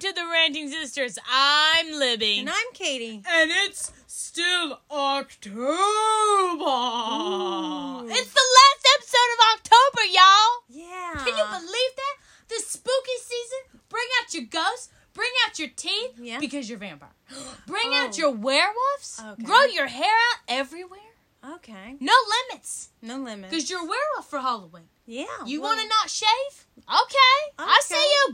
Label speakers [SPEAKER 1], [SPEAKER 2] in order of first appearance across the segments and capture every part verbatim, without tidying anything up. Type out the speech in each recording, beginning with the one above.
[SPEAKER 1] to the Ranting Sisters. I'm Libby.
[SPEAKER 2] And I'm Katie.
[SPEAKER 1] And it's still October. Ooh. It's the last episode of October, y'all.
[SPEAKER 2] Yeah.
[SPEAKER 1] Can you believe that? The spooky season. Bring out your ghosts. Bring out your teeth.
[SPEAKER 2] Yeah.
[SPEAKER 1] Because you're a vampire. Bring
[SPEAKER 2] oh.
[SPEAKER 1] out your werewolves.
[SPEAKER 2] Okay.
[SPEAKER 1] Grow your hair out everywhere.
[SPEAKER 2] Okay.
[SPEAKER 1] No limits.
[SPEAKER 2] No limits.
[SPEAKER 1] Because you're a werewolf for Halloween.
[SPEAKER 2] Yeah.
[SPEAKER 1] You
[SPEAKER 2] well,
[SPEAKER 1] want to not shave? Okay.
[SPEAKER 2] okay.
[SPEAKER 1] I see you,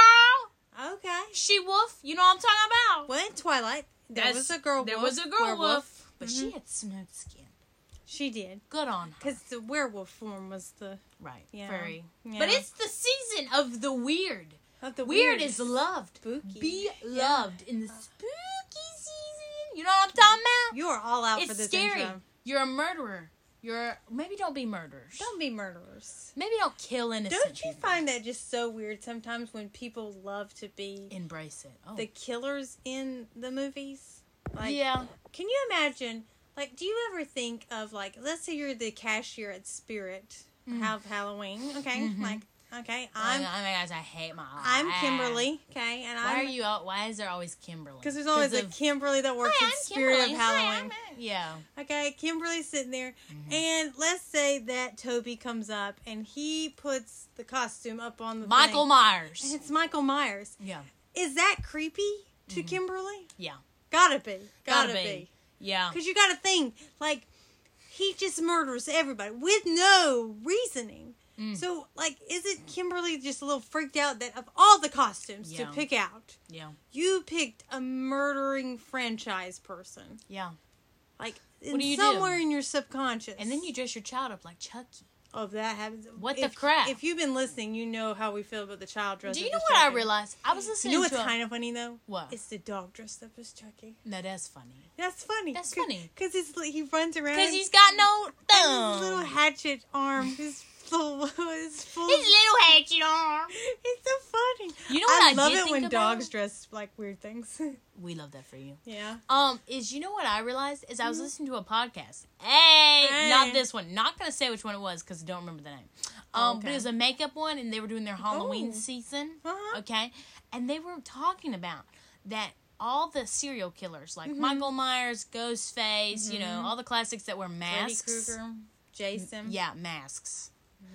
[SPEAKER 1] girl.
[SPEAKER 2] Okay.
[SPEAKER 1] She wolf. You know what I'm talking about.
[SPEAKER 2] Well, in Twilight, there
[SPEAKER 1] That's,
[SPEAKER 2] was a girl
[SPEAKER 1] There
[SPEAKER 2] wolf.
[SPEAKER 1] was a girl
[SPEAKER 2] werewolf.
[SPEAKER 1] wolf. But
[SPEAKER 2] mm-hmm.
[SPEAKER 1] she had smooth skin.
[SPEAKER 2] She did.
[SPEAKER 1] Good on her.
[SPEAKER 2] Because the werewolf form was the...
[SPEAKER 1] Right.
[SPEAKER 2] Yeah.
[SPEAKER 1] Very.
[SPEAKER 2] Yeah.
[SPEAKER 1] But it's the season of the weird.
[SPEAKER 2] Of the
[SPEAKER 1] weird.
[SPEAKER 2] weird.
[SPEAKER 1] is loved.
[SPEAKER 2] Spooky.
[SPEAKER 1] Be
[SPEAKER 2] Yeah.
[SPEAKER 1] loved in the spooky season. You know what I'm talking about?
[SPEAKER 2] You are all out
[SPEAKER 1] it's
[SPEAKER 2] for this
[SPEAKER 1] scary.
[SPEAKER 2] intro.
[SPEAKER 1] You're a murderer. You're maybe don't be murderers.
[SPEAKER 2] Don't be murderers.
[SPEAKER 1] Maybe don't kill innocent
[SPEAKER 2] Don't you
[SPEAKER 1] people.
[SPEAKER 2] find that just so weird sometimes when people love to be
[SPEAKER 1] Embrace it. Oh.
[SPEAKER 2] the killers in the movies? Like,
[SPEAKER 1] yeah.
[SPEAKER 2] Can you imagine, like, do you ever think of, like, let's say you're the cashier at Spirit,
[SPEAKER 1] Mm.
[SPEAKER 2] have Halloween, okay?
[SPEAKER 1] Mm-hmm.
[SPEAKER 2] Like, okay,
[SPEAKER 1] I'm,
[SPEAKER 2] I'm
[SPEAKER 1] oh my gosh, I hate my life.
[SPEAKER 2] I'm Kimberly, okay? And
[SPEAKER 1] Why
[SPEAKER 2] I'm,
[SPEAKER 1] are you? All, why is there always Kimberly?
[SPEAKER 2] Because there's always a
[SPEAKER 1] of,
[SPEAKER 2] Kimberly that works
[SPEAKER 1] Hi,
[SPEAKER 2] at
[SPEAKER 1] I'm
[SPEAKER 2] Spirit
[SPEAKER 1] Kimberly.
[SPEAKER 2] of
[SPEAKER 1] Hi,
[SPEAKER 2] Halloween.
[SPEAKER 1] I'm- yeah.
[SPEAKER 2] Okay, Kimberly's sitting there,
[SPEAKER 1] Mm-hmm.
[SPEAKER 2] and let's say that Toby comes up, and he puts the costume up on the
[SPEAKER 1] Michael
[SPEAKER 2] thing,
[SPEAKER 1] Myers.
[SPEAKER 2] and it's Michael Myers.
[SPEAKER 1] Yeah.
[SPEAKER 2] Is that creepy to
[SPEAKER 1] Mm-hmm.
[SPEAKER 2] Kimberly?
[SPEAKER 1] Yeah.
[SPEAKER 2] Gotta be.
[SPEAKER 1] Gotta
[SPEAKER 2] Gotta,
[SPEAKER 1] be.
[SPEAKER 2] be.
[SPEAKER 1] Yeah.
[SPEAKER 2] Because you gotta think, like, he just murders everybody with no reasoning.
[SPEAKER 1] Mm.
[SPEAKER 2] So, like, isn't Kimberly just a little freaked out that of all the costumes
[SPEAKER 1] Yeah.
[SPEAKER 2] to pick out,
[SPEAKER 1] Yeah.
[SPEAKER 2] you picked a murdering franchise person?
[SPEAKER 1] Yeah.
[SPEAKER 2] Like,
[SPEAKER 1] What
[SPEAKER 2] in
[SPEAKER 1] do you do?
[SPEAKER 2] somewhere in your subconscious.
[SPEAKER 1] And then you dress your child up like Chucky.
[SPEAKER 2] Oh, if that happens.
[SPEAKER 1] What
[SPEAKER 2] if,
[SPEAKER 1] the crap?
[SPEAKER 2] If you've been listening, you know how we feel about the child dressed
[SPEAKER 1] Do
[SPEAKER 2] up
[SPEAKER 1] you know
[SPEAKER 2] as
[SPEAKER 1] what I
[SPEAKER 2] Chucky.
[SPEAKER 1] realized? I was listening
[SPEAKER 2] You know
[SPEAKER 1] to
[SPEAKER 2] what's
[SPEAKER 1] a...
[SPEAKER 2] kind of funny, though?
[SPEAKER 1] What?
[SPEAKER 2] It's the dog dressed up as Chucky.
[SPEAKER 1] No, that's funny.
[SPEAKER 2] That's funny.
[SPEAKER 1] That's
[SPEAKER 2] Cause,
[SPEAKER 1] funny.
[SPEAKER 2] Because he runs around.
[SPEAKER 1] Because he's got no
[SPEAKER 2] and
[SPEAKER 1] thumb.
[SPEAKER 2] his little hatchet arm is full. Is full.
[SPEAKER 1] His little hatchet arm.
[SPEAKER 2] It's so funny.
[SPEAKER 1] You know what
[SPEAKER 2] I
[SPEAKER 1] I
[SPEAKER 2] love
[SPEAKER 1] did
[SPEAKER 2] it
[SPEAKER 1] think
[SPEAKER 2] when
[SPEAKER 1] about?
[SPEAKER 2] dogs dress like weird things.
[SPEAKER 1] We love that for you.
[SPEAKER 2] Yeah.
[SPEAKER 1] Um, is you know what I realized? Is I was listening to a podcast. Hey!
[SPEAKER 2] Hey.
[SPEAKER 1] Not this one. Not going to say which one it was because I don't remember the name. Um,
[SPEAKER 2] Okay.
[SPEAKER 1] But it was a makeup one and they were doing their Halloween
[SPEAKER 2] Oh.
[SPEAKER 1] season.
[SPEAKER 2] Uh-huh.
[SPEAKER 1] Okay? And they were talking about that all the serial killers, like
[SPEAKER 2] Mm-hmm.
[SPEAKER 1] Michael Myers, Ghostface, you know, all the classics that wear
[SPEAKER 2] Freddy
[SPEAKER 1] masks.
[SPEAKER 2] Krueger, Jason.
[SPEAKER 1] Yeah, masks.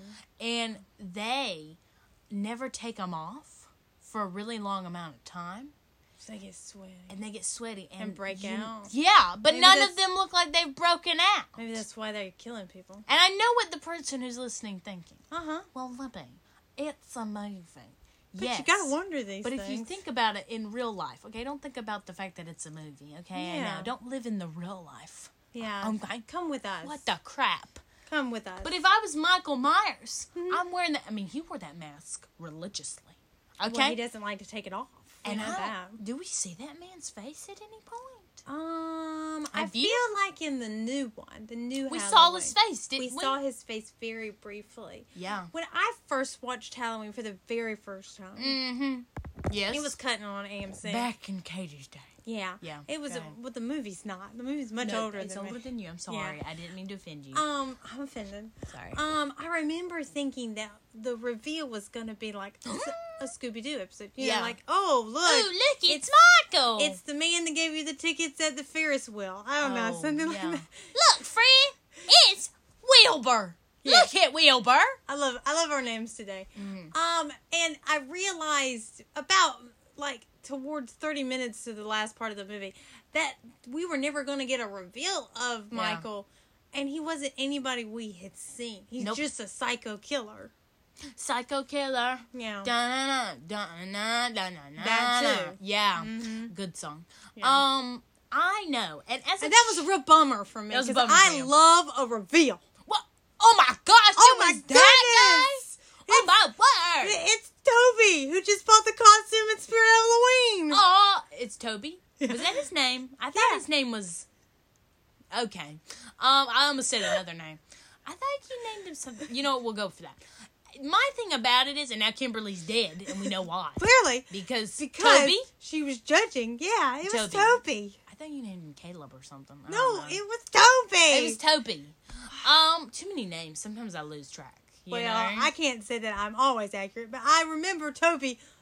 [SPEAKER 1] And they never take them off for a really long amount of time.
[SPEAKER 2] So they get sweaty.
[SPEAKER 1] And they get sweaty. And,
[SPEAKER 2] And break
[SPEAKER 1] you-
[SPEAKER 2] out.
[SPEAKER 1] Yeah, but
[SPEAKER 2] Maybe
[SPEAKER 1] none
[SPEAKER 2] that's-
[SPEAKER 1] of them look like they've broken out.
[SPEAKER 2] Maybe that's why they're killing people.
[SPEAKER 1] And I know what the person who's listening thinking.
[SPEAKER 2] Uh-huh.
[SPEAKER 1] Well, Libby, it's a movie.
[SPEAKER 2] But
[SPEAKER 1] yes.
[SPEAKER 2] you gotta wonder these
[SPEAKER 1] But
[SPEAKER 2] things.
[SPEAKER 1] if you think about it in real life, okay, don't think about the fact that it's a movie, okay? I
[SPEAKER 2] Yeah.
[SPEAKER 1] know. Don't live in the real life.
[SPEAKER 2] Yeah.
[SPEAKER 1] Okay.
[SPEAKER 2] Come with us.
[SPEAKER 1] What the crap?
[SPEAKER 2] Come with us.
[SPEAKER 1] But if I was Michael Myers,
[SPEAKER 2] Mm-hmm.
[SPEAKER 1] I'm wearing that. I mean, he wore that mask religiously. Okay?
[SPEAKER 2] Well, he doesn't like to take it off. You
[SPEAKER 1] and
[SPEAKER 2] know
[SPEAKER 1] I,
[SPEAKER 2] that.
[SPEAKER 1] do we see that man's face at any point?
[SPEAKER 2] Um, I
[SPEAKER 1] Have
[SPEAKER 2] feel
[SPEAKER 1] you?
[SPEAKER 2] like in the new one, the new
[SPEAKER 1] We
[SPEAKER 2] Halloween,
[SPEAKER 1] saw his face, didn't
[SPEAKER 2] we
[SPEAKER 1] we?
[SPEAKER 2] saw his face very briefly.
[SPEAKER 1] Yeah.
[SPEAKER 2] When I first watched Halloween for the very first time,
[SPEAKER 1] Mm-hmm. Yes.
[SPEAKER 2] it was cutting on A M C.
[SPEAKER 1] back in Katie's day.
[SPEAKER 2] Yeah,
[SPEAKER 1] Yeah,
[SPEAKER 2] It was,
[SPEAKER 1] go
[SPEAKER 2] a,
[SPEAKER 1] ahead.
[SPEAKER 2] but the movie's not. The movie's much
[SPEAKER 1] No,
[SPEAKER 2] older
[SPEAKER 1] it's
[SPEAKER 2] than
[SPEAKER 1] older
[SPEAKER 2] me.
[SPEAKER 1] than you. I'm sorry. I didn't mean to offend you.
[SPEAKER 2] Um, I'm offended.
[SPEAKER 1] sorry.
[SPEAKER 2] Um, I remember thinking that the reveal was gonna be like a Scooby Doo episode. You know,
[SPEAKER 1] Yeah.
[SPEAKER 2] like, oh look,
[SPEAKER 1] oh, look, it's, Michael.
[SPEAKER 2] it's the man that gave you the tickets at the Ferris wheel. I don't know,
[SPEAKER 1] Oh,
[SPEAKER 2] something
[SPEAKER 1] yeah.
[SPEAKER 2] like that.
[SPEAKER 1] Look, friend, it's Wilbur.
[SPEAKER 2] Yeah.
[SPEAKER 1] Look at Wilbur.
[SPEAKER 2] I love I love our names today.
[SPEAKER 1] Mhm.
[SPEAKER 2] Um, and I realized about like towards thirty minutes to the last part of the movie that we were never going to get a reveal of
[SPEAKER 1] Yeah.
[SPEAKER 2] Michael, and he wasn't anybody we had seen. He's
[SPEAKER 1] Nope.
[SPEAKER 2] just a psycho killer.
[SPEAKER 1] Psycho killer.
[SPEAKER 2] Yeah.
[SPEAKER 1] Da-na-na, da-na-na, da-na-na.
[SPEAKER 2] That too.
[SPEAKER 1] Yeah.
[SPEAKER 2] Mhm.
[SPEAKER 1] Good song.
[SPEAKER 2] Yeah.
[SPEAKER 1] Um, I know. And as a
[SPEAKER 2] And that was a real bummer for me
[SPEAKER 1] That was a
[SPEAKER 2] because
[SPEAKER 1] bummer for
[SPEAKER 2] I
[SPEAKER 1] you.
[SPEAKER 2] love a reveal.
[SPEAKER 1] What? Oh my gosh!
[SPEAKER 2] Oh
[SPEAKER 1] it
[SPEAKER 2] my
[SPEAKER 1] was that
[SPEAKER 2] goodness!
[SPEAKER 1] guy? Oh my word!
[SPEAKER 2] It's Toby who just bought the costume at Spirit Halloween.
[SPEAKER 1] Oh, it's Toby. Was that his name? I thought
[SPEAKER 2] Yeah.
[SPEAKER 1] his name was. Okay. Um, I almost said another name. I thought you named him something. You know what? We'll go for that. My thing about it is, and now Kimberly's dead, and we know why.
[SPEAKER 2] Clearly,
[SPEAKER 1] Because,
[SPEAKER 2] because
[SPEAKER 1] Toby.
[SPEAKER 2] she was judging. Yeah, it was
[SPEAKER 1] Toby.
[SPEAKER 2] Toby.
[SPEAKER 1] I thought you named him Caleb or something. I
[SPEAKER 2] No,
[SPEAKER 1] don't know.
[SPEAKER 2] it was Toby.
[SPEAKER 1] It was Toby. Um, too many names. Sometimes I lose track. You
[SPEAKER 2] well,
[SPEAKER 1] know?
[SPEAKER 2] I can't say that I'm always accurate, but I remember Toby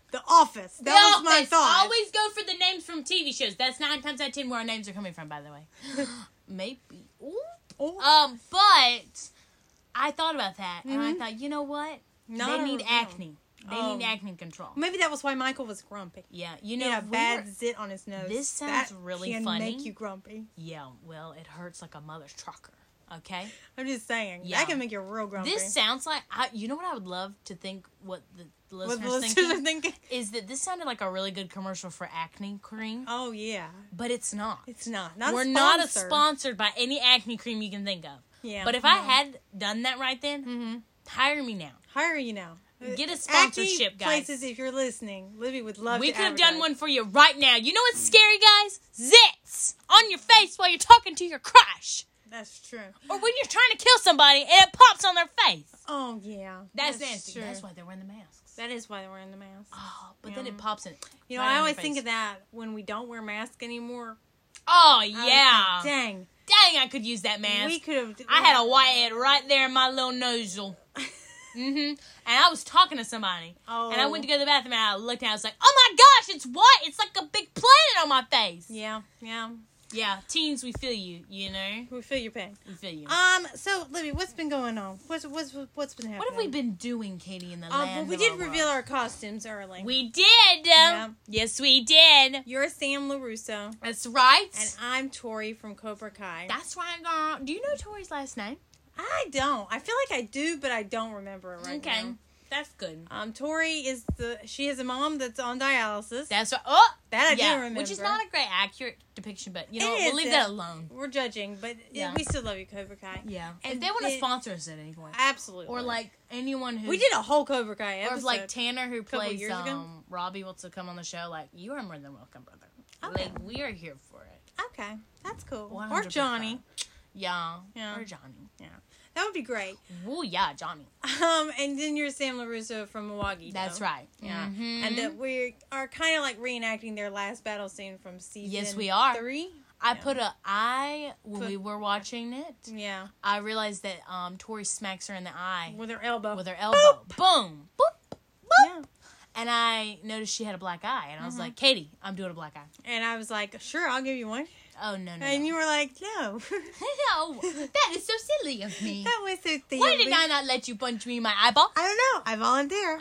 [SPEAKER 2] The Office. That
[SPEAKER 1] The
[SPEAKER 2] was my
[SPEAKER 1] Office.
[SPEAKER 2] thought.
[SPEAKER 1] Always go for the names from T V shows. That's nine times out of ten where our names are coming from, by the way. Maybe. Ooh.
[SPEAKER 2] Oh.
[SPEAKER 1] Um, but I thought about that, and I
[SPEAKER 2] Mhm.
[SPEAKER 1] thought, you know what?
[SPEAKER 2] Not
[SPEAKER 1] they
[SPEAKER 2] a-
[SPEAKER 1] need
[SPEAKER 2] no.
[SPEAKER 1] acne. They
[SPEAKER 2] Oh.
[SPEAKER 1] need acne control.
[SPEAKER 2] Maybe that was why Michael was grumpy.
[SPEAKER 1] Yeah, you
[SPEAKER 2] He
[SPEAKER 1] know,
[SPEAKER 2] had a
[SPEAKER 1] we
[SPEAKER 2] bad
[SPEAKER 1] were-
[SPEAKER 2] zit on his nose.
[SPEAKER 1] This sounds
[SPEAKER 2] that
[SPEAKER 1] really
[SPEAKER 2] can
[SPEAKER 1] funny.
[SPEAKER 2] make you grumpy.
[SPEAKER 1] yeah, well, it hurts like a mother's trucker. Okay.
[SPEAKER 2] I'm just saying.
[SPEAKER 1] Yeah.
[SPEAKER 2] That can make you real grumpy.
[SPEAKER 1] This sounds like I. You know what I would love to think. What the
[SPEAKER 2] what
[SPEAKER 1] listeners,
[SPEAKER 2] the listeners
[SPEAKER 1] thinking
[SPEAKER 2] are thinking.
[SPEAKER 1] is that this sounded like a really good commercial for acne cream,
[SPEAKER 2] Oh, yeah.
[SPEAKER 1] but it's not.
[SPEAKER 2] It's not. Not
[SPEAKER 1] We're
[SPEAKER 2] a
[SPEAKER 1] not a
[SPEAKER 2] sponsor.
[SPEAKER 1] sponsored by any acne cream you can think of.
[SPEAKER 2] Yeah.
[SPEAKER 1] But if I had done that right then,
[SPEAKER 2] Mm-hmm.
[SPEAKER 1] hire me now.
[SPEAKER 2] Hire you now.
[SPEAKER 1] Get a sponsorship,
[SPEAKER 2] Acne
[SPEAKER 1] guys.
[SPEAKER 2] places, if you're listening, Libby would love
[SPEAKER 1] We
[SPEAKER 2] to
[SPEAKER 1] could have done
[SPEAKER 2] advertise.
[SPEAKER 1] one for you right now. You know what's scary, guys? Zits on your face while you're talking to your crush.
[SPEAKER 2] That's true.
[SPEAKER 1] Or when you're trying to kill somebody and it pops on their face.
[SPEAKER 2] Oh, yeah.
[SPEAKER 1] That's, nasty.
[SPEAKER 2] true.
[SPEAKER 1] That's why they're wearing the masks.
[SPEAKER 2] That is why they're wearing the mask.
[SPEAKER 1] Oh, but then
[SPEAKER 2] Yeah.
[SPEAKER 1] it pops in.
[SPEAKER 2] You know,
[SPEAKER 1] right
[SPEAKER 2] I
[SPEAKER 1] on
[SPEAKER 2] always
[SPEAKER 1] your
[SPEAKER 2] think
[SPEAKER 1] face.
[SPEAKER 2] of that when we don't wear masks anymore.
[SPEAKER 1] Oh,
[SPEAKER 2] I always
[SPEAKER 1] yeah.
[SPEAKER 2] think, Dang.
[SPEAKER 1] Dang, I could use that mask.
[SPEAKER 2] We could have.
[SPEAKER 1] I had a whitehead right there in my little nostril. Mm-hmm. And I was talking to somebody.
[SPEAKER 2] Oh.
[SPEAKER 1] And I went to go to the bathroom and I looked and I was like, oh my gosh, it's white. It's like a big planet on my face.
[SPEAKER 2] Yeah, yeah.
[SPEAKER 1] Yeah, teens, we feel you, you know?
[SPEAKER 2] We feel your pain.
[SPEAKER 1] We feel you.
[SPEAKER 2] Um. So, Libby, what's been going on? What's what's what's been happening?
[SPEAKER 1] What have we been doing, Katie, in the
[SPEAKER 2] Um.
[SPEAKER 1] land
[SPEAKER 2] Well, we
[SPEAKER 1] of
[SPEAKER 2] did
[SPEAKER 1] our
[SPEAKER 2] reveal
[SPEAKER 1] world?
[SPEAKER 2] our costumes early.
[SPEAKER 1] We did.
[SPEAKER 2] Yeah.
[SPEAKER 1] Yes, we did.
[SPEAKER 2] You're Sam LaRusso,
[SPEAKER 1] That's right.
[SPEAKER 2] and I'm Tori from Cobra Kai.
[SPEAKER 1] That's right, girl. Do you know Tori's last name?
[SPEAKER 2] I don't. I feel like I do, but I don't remember it right
[SPEAKER 1] Okay.
[SPEAKER 2] now.
[SPEAKER 1] That's good.
[SPEAKER 2] Um, Tori is the she is a mom that's on dialysis.
[SPEAKER 1] That's right. Oh!
[SPEAKER 2] That I
[SPEAKER 1] yeah,
[SPEAKER 2] do remember.
[SPEAKER 1] which is not a great accurate depiction, but you know,
[SPEAKER 2] It
[SPEAKER 1] what, we'll leave
[SPEAKER 2] isn't.
[SPEAKER 1] that alone.
[SPEAKER 2] We're judging, but
[SPEAKER 1] Yeah.
[SPEAKER 2] we still love you, Cobra Kai.
[SPEAKER 1] Yeah.
[SPEAKER 2] And
[SPEAKER 1] if they want to
[SPEAKER 2] then-
[SPEAKER 1] sponsor us at any point.
[SPEAKER 2] Absolutely.
[SPEAKER 1] Or like anyone who
[SPEAKER 2] we did a whole Cobra Kai
[SPEAKER 1] or
[SPEAKER 2] episode.
[SPEAKER 1] if like Tanner who
[SPEAKER 2] couple
[SPEAKER 1] plays
[SPEAKER 2] years ago.
[SPEAKER 1] um Robbie wants to come on the show, like you are more than welcome, brother.
[SPEAKER 2] Okay.
[SPEAKER 1] Like we are here for it.
[SPEAKER 2] Okay, that's cool.
[SPEAKER 1] one
[SPEAKER 2] Or
[SPEAKER 1] hundred percent.
[SPEAKER 2] Johnny.
[SPEAKER 1] Yeah.
[SPEAKER 2] Yeah.
[SPEAKER 1] Or Johnny.
[SPEAKER 2] Yeah, that would be great.
[SPEAKER 1] Ooh, yeah, Johnny.
[SPEAKER 2] Um, and then you're Sam LaRusso from Milwaukee.
[SPEAKER 1] That's
[SPEAKER 2] though.
[SPEAKER 1] right.
[SPEAKER 2] Yeah,
[SPEAKER 1] Mhm.
[SPEAKER 2] and that we are kind of like reenacting their last battle scene from season.
[SPEAKER 1] Yes, we are.
[SPEAKER 2] Three.
[SPEAKER 1] I
[SPEAKER 2] Yeah.
[SPEAKER 1] put a I when
[SPEAKER 2] Put-
[SPEAKER 1] we were watching it.
[SPEAKER 2] Yeah,
[SPEAKER 1] I realized that um Tori smacks her in the eye
[SPEAKER 2] with her elbow.
[SPEAKER 1] with her elbow. Boom. Boop.
[SPEAKER 2] Yeah.
[SPEAKER 1] And I noticed she had a black eye, and I was
[SPEAKER 2] Mm-hmm.
[SPEAKER 1] like, Katie, I'm doing a black eye.
[SPEAKER 2] And I was like, sure, I'll give you one.
[SPEAKER 1] Oh no, no,
[SPEAKER 2] And
[SPEAKER 1] no.
[SPEAKER 2] you were like, no.
[SPEAKER 1] no, that is so silly of me.
[SPEAKER 2] That was so silly.
[SPEAKER 1] Why did I not let you punch me in my eyeball?
[SPEAKER 2] I don't know. I volunteer.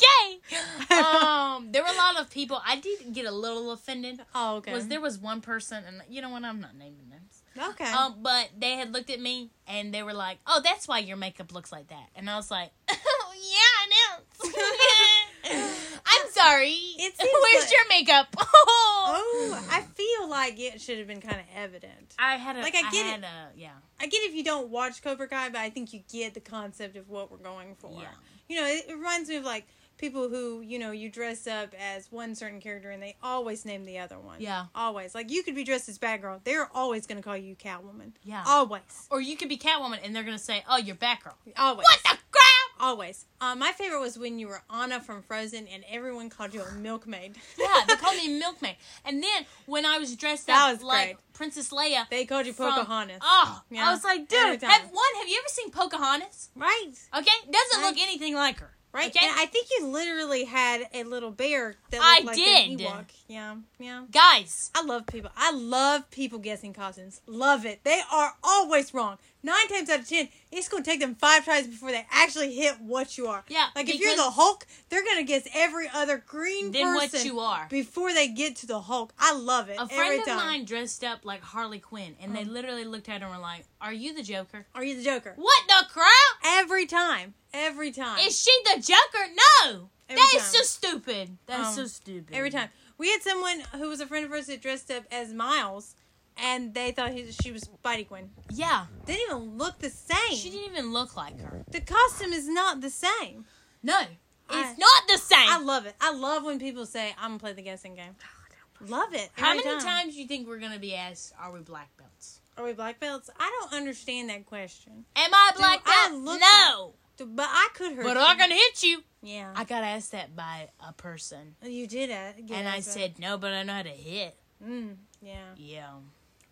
[SPEAKER 1] Okay. Um, there were a lot of people. I did get a little offended.
[SPEAKER 2] Oh, okay.
[SPEAKER 1] Was there was one person, and you know what? I'm not naming names.
[SPEAKER 2] Okay.
[SPEAKER 1] Um, but they had looked at me and they were like, "Oh, that's why your makeup looks like that." And I was like, "Oh yeah, it is." I'm sorry.
[SPEAKER 2] It seems
[SPEAKER 1] Where's
[SPEAKER 2] like-
[SPEAKER 1] your makeup?
[SPEAKER 2] oh, I feel like it should have been kind of evident.
[SPEAKER 1] I had a
[SPEAKER 2] Like, I get
[SPEAKER 1] had
[SPEAKER 2] it.
[SPEAKER 1] A, yeah.
[SPEAKER 2] I get if you don't watch Cobra Kai, but I think you get the concept of what we're going for.
[SPEAKER 1] Yeah.
[SPEAKER 2] You know, it, it reminds me of like people who, you know, you dress up as one certain character and they always name the other one.
[SPEAKER 1] Yeah.
[SPEAKER 2] Always. Like you could be dressed as Batgirl. They're always going to call you Catwoman.
[SPEAKER 1] Yeah.
[SPEAKER 2] Always.
[SPEAKER 1] Or you could be Catwoman and they're gonna say, "Oh, you're Batgirl."
[SPEAKER 2] Always.
[SPEAKER 1] What the crap?
[SPEAKER 2] Always. Uh, my favorite was when you were Anna from Frozen and everyone called you a milkmaid.
[SPEAKER 1] Yeah, they called me Milkmaid. And then when I was dressed
[SPEAKER 2] That
[SPEAKER 1] up
[SPEAKER 2] was
[SPEAKER 1] like
[SPEAKER 2] great.
[SPEAKER 1] Princess Leia,
[SPEAKER 2] They called you
[SPEAKER 1] from-
[SPEAKER 2] Pocahontas.
[SPEAKER 1] Oh,
[SPEAKER 2] Yeah.
[SPEAKER 1] I was like,
[SPEAKER 2] Every
[SPEAKER 1] dude,
[SPEAKER 2] time.
[SPEAKER 1] have, one, have you ever seen Pocahontas?
[SPEAKER 2] Right.
[SPEAKER 1] Okay, doesn't
[SPEAKER 2] Right.
[SPEAKER 1] look anything like her.
[SPEAKER 2] Right.
[SPEAKER 1] Okay,
[SPEAKER 2] And I think you literally had a little bear that
[SPEAKER 1] I
[SPEAKER 2] looked like
[SPEAKER 1] did.
[SPEAKER 2] an Ewok. Yeah. Yeah.
[SPEAKER 1] guys,
[SPEAKER 2] I love people. I love people guessing costumes. Love it. They are always wrong. Nine times out of ten, it's going to take them five tries before they actually hit what you are.
[SPEAKER 1] Yeah,
[SPEAKER 2] Like, if you're
[SPEAKER 1] because-
[SPEAKER 2] the Hulk, they're going to guess every other green
[SPEAKER 1] then what
[SPEAKER 2] person
[SPEAKER 1] you are.
[SPEAKER 2] before they get to the Hulk. I love it.
[SPEAKER 1] A
[SPEAKER 2] every
[SPEAKER 1] friend of
[SPEAKER 2] time.
[SPEAKER 1] mine dressed up like Harley Quinn, and they
[SPEAKER 2] Oh.
[SPEAKER 1] literally looked at her and were like, "Are you the Joker?"
[SPEAKER 2] Are you the Joker?
[SPEAKER 1] What the crap?
[SPEAKER 2] Every time. Every time.
[SPEAKER 1] Is she the Joker? No,
[SPEAKER 2] Every
[SPEAKER 1] that is
[SPEAKER 2] time.
[SPEAKER 1] so stupid. That is
[SPEAKER 2] Um,
[SPEAKER 1] so stupid.
[SPEAKER 2] Every time. We had someone who was a friend of ours that dressed up as Miles, and they thought he, she was Spidey Quinn.
[SPEAKER 1] Yeah,
[SPEAKER 2] Didn't even look the same.
[SPEAKER 1] she didn't even look like her.
[SPEAKER 2] The costume is not the same.
[SPEAKER 1] No, it's
[SPEAKER 2] I-
[SPEAKER 1] not the same.
[SPEAKER 2] I love it. I love when people say, I'm going to play the guessing game. Love it.
[SPEAKER 1] How
[SPEAKER 2] every
[SPEAKER 1] many
[SPEAKER 2] time.
[SPEAKER 1] times do you think we're gonna be asked, "Are we black belts?"
[SPEAKER 2] Are we black belts? I don't understand that question.
[SPEAKER 1] Am I black
[SPEAKER 2] I
[SPEAKER 1] belt?
[SPEAKER 2] look
[SPEAKER 1] No,
[SPEAKER 2] But I could hurt
[SPEAKER 1] but
[SPEAKER 2] you.
[SPEAKER 1] I'm gonna hit you.
[SPEAKER 2] Yeah.
[SPEAKER 1] I got asked that by a person,
[SPEAKER 2] You did it.
[SPEAKER 1] and I said no, but I know how to hit.
[SPEAKER 2] Mm, yeah.
[SPEAKER 1] Yeah,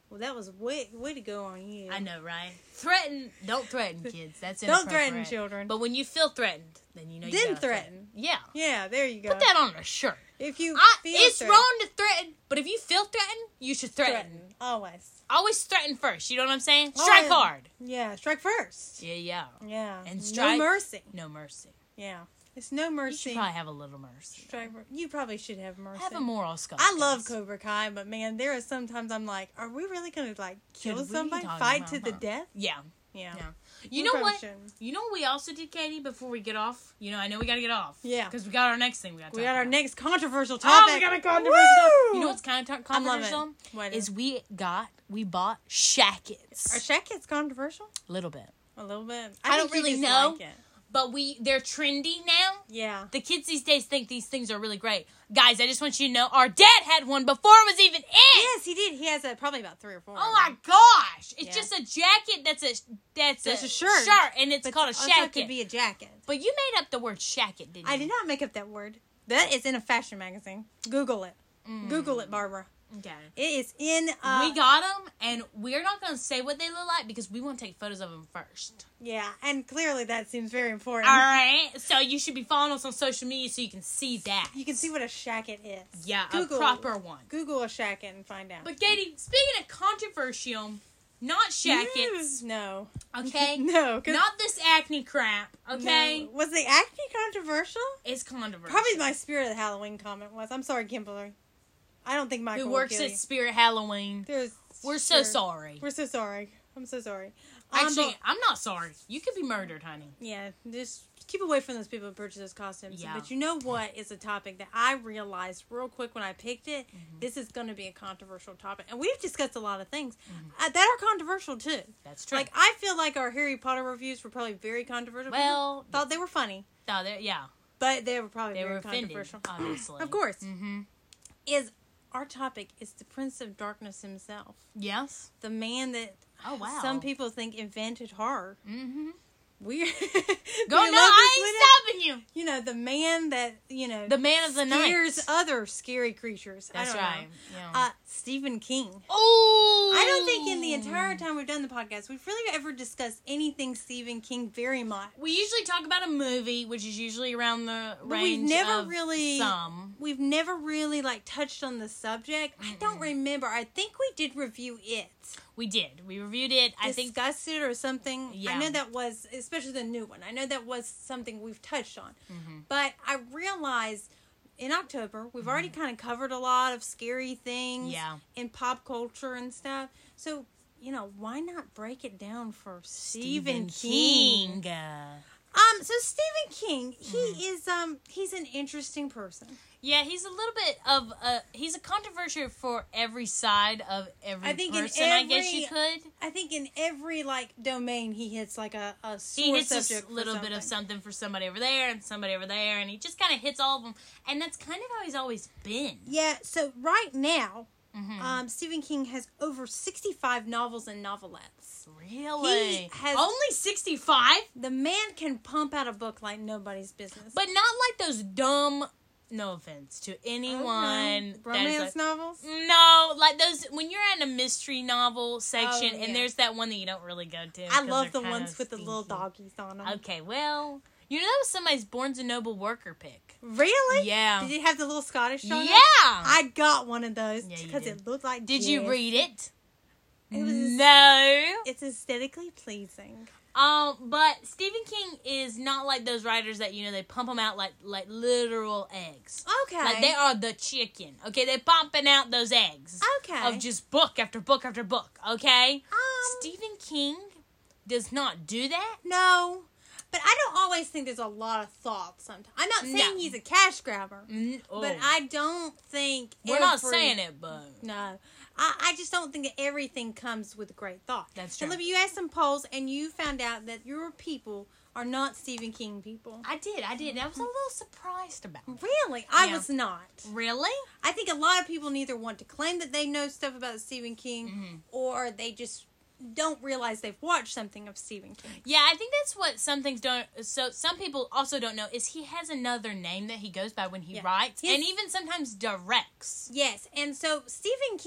[SPEAKER 2] Well, that was way way to go on you.
[SPEAKER 1] I know, right? Threaten. Don't threaten kids. That's
[SPEAKER 2] Don't
[SPEAKER 1] inappropriate.
[SPEAKER 2] threaten children.
[SPEAKER 1] But when you feel threatened, then you know you
[SPEAKER 2] Then
[SPEAKER 1] gotta
[SPEAKER 2] threaten.
[SPEAKER 1] Yeah.
[SPEAKER 2] Yeah, there you go.
[SPEAKER 1] Put that on a shirt.
[SPEAKER 2] If you
[SPEAKER 1] I,
[SPEAKER 2] feel
[SPEAKER 1] it's
[SPEAKER 2] threatened,
[SPEAKER 1] wrong to threaten, but if you feel threatened, you should threaten.
[SPEAKER 2] threaten. Always.
[SPEAKER 1] Always threaten first. You know what I'm saying? Strike
[SPEAKER 2] Always.
[SPEAKER 1] hard.
[SPEAKER 2] Yeah, strike first.
[SPEAKER 1] Yeah, yeah.
[SPEAKER 2] Yeah.
[SPEAKER 1] And strike.
[SPEAKER 2] No mercy.
[SPEAKER 1] No mercy.
[SPEAKER 2] Yeah. It's no
[SPEAKER 1] You
[SPEAKER 2] mercy.
[SPEAKER 1] should probably have a little mercy.
[SPEAKER 2] Strike. You probably should have mercy.
[SPEAKER 1] Have a moral skull.
[SPEAKER 2] I love Cobra Kai, but man, there are sometimes I'm like, are we really gonna like kill
[SPEAKER 1] Could we
[SPEAKER 2] somebody,
[SPEAKER 1] talk
[SPEAKER 2] fight
[SPEAKER 1] about
[SPEAKER 2] to the
[SPEAKER 1] that?
[SPEAKER 2] death?
[SPEAKER 1] Yeah.
[SPEAKER 2] Yeah.
[SPEAKER 1] Yeah. You
[SPEAKER 2] We
[SPEAKER 1] know
[SPEAKER 2] probably
[SPEAKER 1] what?
[SPEAKER 2] shouldn't.
[SPEAKER 1] You know what we also did, Katie, before we get off? You know, I know we gotta get off.
[SPEAKER 2] Yeah.
[SPEAKER 1] Because we got our next thing we gotta
[SPEAKER 2] We
[SPEAKER 1] talk
[SPEAKER 2] got our
[SPEAKER 1] about.
[SPEAKER 2] next controversial
[SPEAKER 1] Oh,
[SPEAKER 2] topic.
[SPEAKER 1] we got a controversial
[SPEAKER 2] Woo!
[SPEAKER 1] You know what's kind of
[SPEAKER 2] I'm loving
[SPEAKER 1] controversial?
[SPEAKER 2] it. What
[SPEAKER 1] Is we got, we bought shackets.
[SPEAKER 2] Are shackets controversial?
[SPEAKER 1] A little bit.
[SPEAKER 2] A little bit.
[SPEAKER 1] I
[SPEAKER 2] think
[SPEAKER 1] don't
[SPEAKER 2] you
[SPEAKER 1] really
[SPEAKER 2] just
[SPEAKER 1] know.
[SPEAKER 2] like it.
[SPEAKER 1] But we, they're trendy now.
[SPEAKER 2] Yeah.
[SPEAKER 1] The kids these days think these things are really great. Guys, I just want you to know, our dad had one before it was even in.
[SPEAKER 2] Yes, he did. He has a, probably about three or four.
[SPEAKER 1] Oh my gosh! It's
[SPEAKER 2] Yeah.
[SPEAKER 1] just a jacket that's a that's,
[SPEAKER 2] That's
[SPEAKER 1] a,
[SPEAKER 2] a shirt.
[SPEAKER 1] shirt, and it's
[SPEAKER 2] But
[SPEAKER 1] called a
[SPEAKER 2] also
[SPEAKER 1] shacket.
[SPEAKER 2] it could be a jacket.
[SPEAKER 1] But you made up the word shacket, didn't you?
[SPEAKER 2] I did not make up that word. That is in a fashion magazine. Google it.
[SPEAKER 1] Mm.
[SPEAKER 2] Google it, Barbara.
[SPEAKER 1] Okay.
[SPEAKER 2] It is in. Uh,
[SPEAKER 1] We got them, and we're not going to say what they look like because we want to take photos of them first.
[SPEAKER 2] Yeah, and clearly that seems very important.
[SPEAKER 1] All right. So you should be following us on social media so you can see that.
[SPEAKER 2] You can see what a shacket is.
[SPEAKER 1] Yeah,
[SPEAKER 2] Google,
[SPEAKER 1] a proper one.
[SPEAKER 2] Google a shacket and find out.
[SPEAKER 1] But Katie, speaking of controversial, not shackets,
[SPEAKER 2] No.
[SPEAKER 1] okay?
[SPEAKER 2] No. 'cause-
[SPEAKER 1] Not this acne crap, okay?
[SPEAKER 2] No. Was the acne controversial?
[SPEAKER 1] It's controversial.
[SPEAKER 2] Probably my Spirit of Halloween comment was. I'm sorry, Kimberly. I don't think Michael
[SPEAKER 1] Who
[SPEAKER 2] will
[SPEAKER 1] works
[SPEAKER 2] kill
[SPEAKER 1] at
[SPEAKER 2] you.
[SPEAKER 1] Spirit Halloween.
[SPEAKER 2] There's,
[SPEAKER 1] We're so
[SPEAKER 2] sure. sorry.
[SPEAKER 1] sorry.
[SPEAKER 2] We're so sorry. I'm so sorry. Um,
[SPEAKER 1] Actually,
[SPEAKER 2] but-
[SPEAKER 1] I'm not sorry. You could be murdered, honey.
[SPEAKER 2] yeah, just keep away from those people who purchase those costumes.
[SPEAKER 1] Yeah.
[SPEAKER 2] But you know what is a topic that I realized real quick when I picked it?
[SPEAKER 1] Mm-hmm.
[SPEAKER 2] This is going to be a controversial topic. And we've discussed a lot of things uh, that are controversial, too.
[SPEAKER 1] That's true.
[SPEAKER 2] Like, I feel like our Harry Potter reviews were probably very controversial.
[SPEAKER 1] Well,
[SPEAKER 2] People thought they were funny,
[SPEAKER 1] no, they're- yeah,
[SPEAKER 2] but they were probably
[SPEAKER 1] they
[SPEAKER 2] very
[SPEAKER 1] were offended,
[SPEAKER 2] controversial.
[SPEAKER 1] obviously.
[SPEAKER 2] Of course.
[SPEAKER 1] Mm-hmm.
[SPEAKER 2] Is our topic is the Prince of Darkness himself.
[SPEAKER 1] Yes.
[SPEAKER 2] The man that
[SPEAKER 1] Oh, wow.
[SPEAKER 2] some people think invented horror.
[SPEAKER 1] Mm-hmm.
[SPEAKER 2] We
[SPEAKER 1] Go,
[SPEAKER 2] Do
[SPEAKER 1] no,
[SPEAKER 2] you love
[SPEAKER 1] I
[SPEAKER 2] this
[SPEAKER 1] ain't stopping you.
[SPEAKER 2] You know, the man that, you know,
[SPEAKER 1] The man of the night.
[SPEAKER 2] scares other scary creatures.
[SPEAKER 1] That's
[SPEAKER 2] I don't
[SPEAKER 1] right.
[SPEAKER 2] know.
[SPEAKER 1] Yeah.
[SPEAKER 2] Uh, Stephen King.
[SPEAKER 1] oh,
[SPEAKER 2] I don't think in the entire time we've done the podcast, we've really ever discussed anything Stephen King very much.
[SPEAKER 1] We usually talk about a movie, which is usually around the
[SPEAKER 2] But
[SPEAKER 1] range
[SPEAKER 2] we've never
[SPEAKER 1] of
[SPEAKER 2] really
[SPEAKER 1] some.
[SPEAKER 2] We've never really like touched on the subject. I don't remember. I think we did review it.
[SPEAKER 1] We did. We reviewed it. I think.
[SPEAKER 2] Discussed it or something.
[SPEAKER 1] Yeah.
[SPEAKER 2] I know that was, especially the new one. I know that was something we've touched on.
[SPEAKER 1] Mm-hmm.
[SPEAKER 2] But I realized in October we've already kind of covered a lot of scary things
[SPEAKER 1] Yeah.
[SPEAKER 2] in pop culture and stuff. So, you know, why not break it down for Stephen, King?
[SPEAKER 1] King.
[SPEAKER 2] Um, so Stephen King, he
[SPEAKER 1] Mm-hmm.
[SPEAKER 2] is um he's an interesting person.
[SPEAKER 1] Yeah, he's a little bit of a. He's a controversial for every side of every
[SPEAKER 2] I think in
[SPEAKER 1] person. I guess you
[SPEAKER 2] every-
[SPEAKER 1] could.
[SPEAKER 2] I think in every like domain he hits like a, a sore
[SPEAKER 1] He hits
[SPEAKER 2] subject
[SPEAKER 1] a
[SPEAKER 2] for
[SPEAKER 1] little bit of
[SPEAKER 2] something.
[SPEAKER 1] something for somebody over there and somebody over there, and he just kind of hits all of them. And that's kind of how he's always been.
[SPEAKER 2] Yeah, so right now,
[SPEAKER 1] Mm-hmm.
[SPEAKER 2] um, Stephen King has over sixty-five novels and novelettes.
[SPEAKER 1] Really?
[SPEAKER 2] He has-
[SPEAKER 1] Only sixty-five?
[SPEAKER 2] The man can pump out a book like nobody's business.
[SPEAKER 1] But not like those dumb, no offense to anyone.
[SPEAKER 2] Okay.
[SPEAKER 1] that is
[SPEAKER 2] Romance
[SPEAKER 1] like-
[SPEAKER 2] novels?
[SPEAKER 1] No, like those, when you're in a mystery novel section,
[SPEAKER 2] Oh, yeah.
[SPEAKER 1] and there's that one that you don't really go to.
[SPEAKER 2] I
[SPEAKER 1] 'cause
[SPEAKER 2] love the
[SPEAKER 1] they're kinda
[SPEAKER 2] ones with the little
[SPEAKER 1] stinky.
[SPEAKER 2] doggies on them.
[SPEAKER 1] Okay, well, you know that was somebody's Barnes and Noble worker pick.
[SPEAKER 2] Really?
[SPEAKER 1] Yeah.
[SPEAKER 2] Did it have the little Scottish dog?
[SPEAKER 1] Yeah.
[SPEAKER 2] I got one of those
[SPEAKER 1] Yeah, you
[SPEAKER 2] because
[SPEAKER 1] did.
[SPEAKER 2] it looked like
[SPEAKER 1] Did you
[SPEAKER 2] Jess.
[SPEAKER 1] read it?
[SPEAKER 2] It was
[SPEAKER 1] No.
[SPEAKER 2] It's aesthetically pleasing.
[SPEAKER 1] Um, but Stephen King is not like those writers that, you know, they pump them out like like literal eggs.
[SPEAKER 2] Okay.
[SPEAKER 1] Like they are the chicken. Okay, they're pumping out those eggs.
[SPEAKER 2] Okay.
[SPEAKER 1] Of just book after book after book. Okay.
[SPEAKER 2] Um,
[SPEAKER 1] Stephen King does not do that.
[SPEAKER 2] No. But I don't always think there's a lot of thought sometimes. I'm not saying
[SPEAKER 1] No.
[SPEAKER 2] he's a cash grabber.
[SPEAKER 1] Mm, oh.
[SPEAKER 2] But I don't think
[SPEAKER 1] We're not
[SPEAKER 2] every-
[SPEAKER 1] saying it, but
[SPEAKER 2] No. I, I just don't think that everything comes with great thought.
[SPEAKER 1] That's
[SPEAKER 2] And
[SPEAKER 1] true.
[SPEAKER 2] Libby, you asked some polls and you found out that your people are not Stephen King people.
[SPEAKER 1] I did. I did. I was a little surprised about it.
[SPEAKER 2] Really? I
[SPEAKER 1] Yeah.
[SPEAKER 2] was not.
[SPEAKER 1] Really?
[SPEAKER 2] I think a lot of people neither want to claim that they know stuff about Stephen King
[SPEAKER 1] Mhm.
[SPEAKER 2] or they just don't realize they've watched something of Stephen King.
[SPEAKER 1] Yeah, I think that's what some things don't. So some people also don't know is he has another name that he goes by when he
[SPEAKER 2] Yeah.
[SPEAKER 1] writes,
[SPEAKER 2] His-
[SPEAKER 1] and even sometimes directs.
[SPEAKER 2] Yes, and so Stephen King,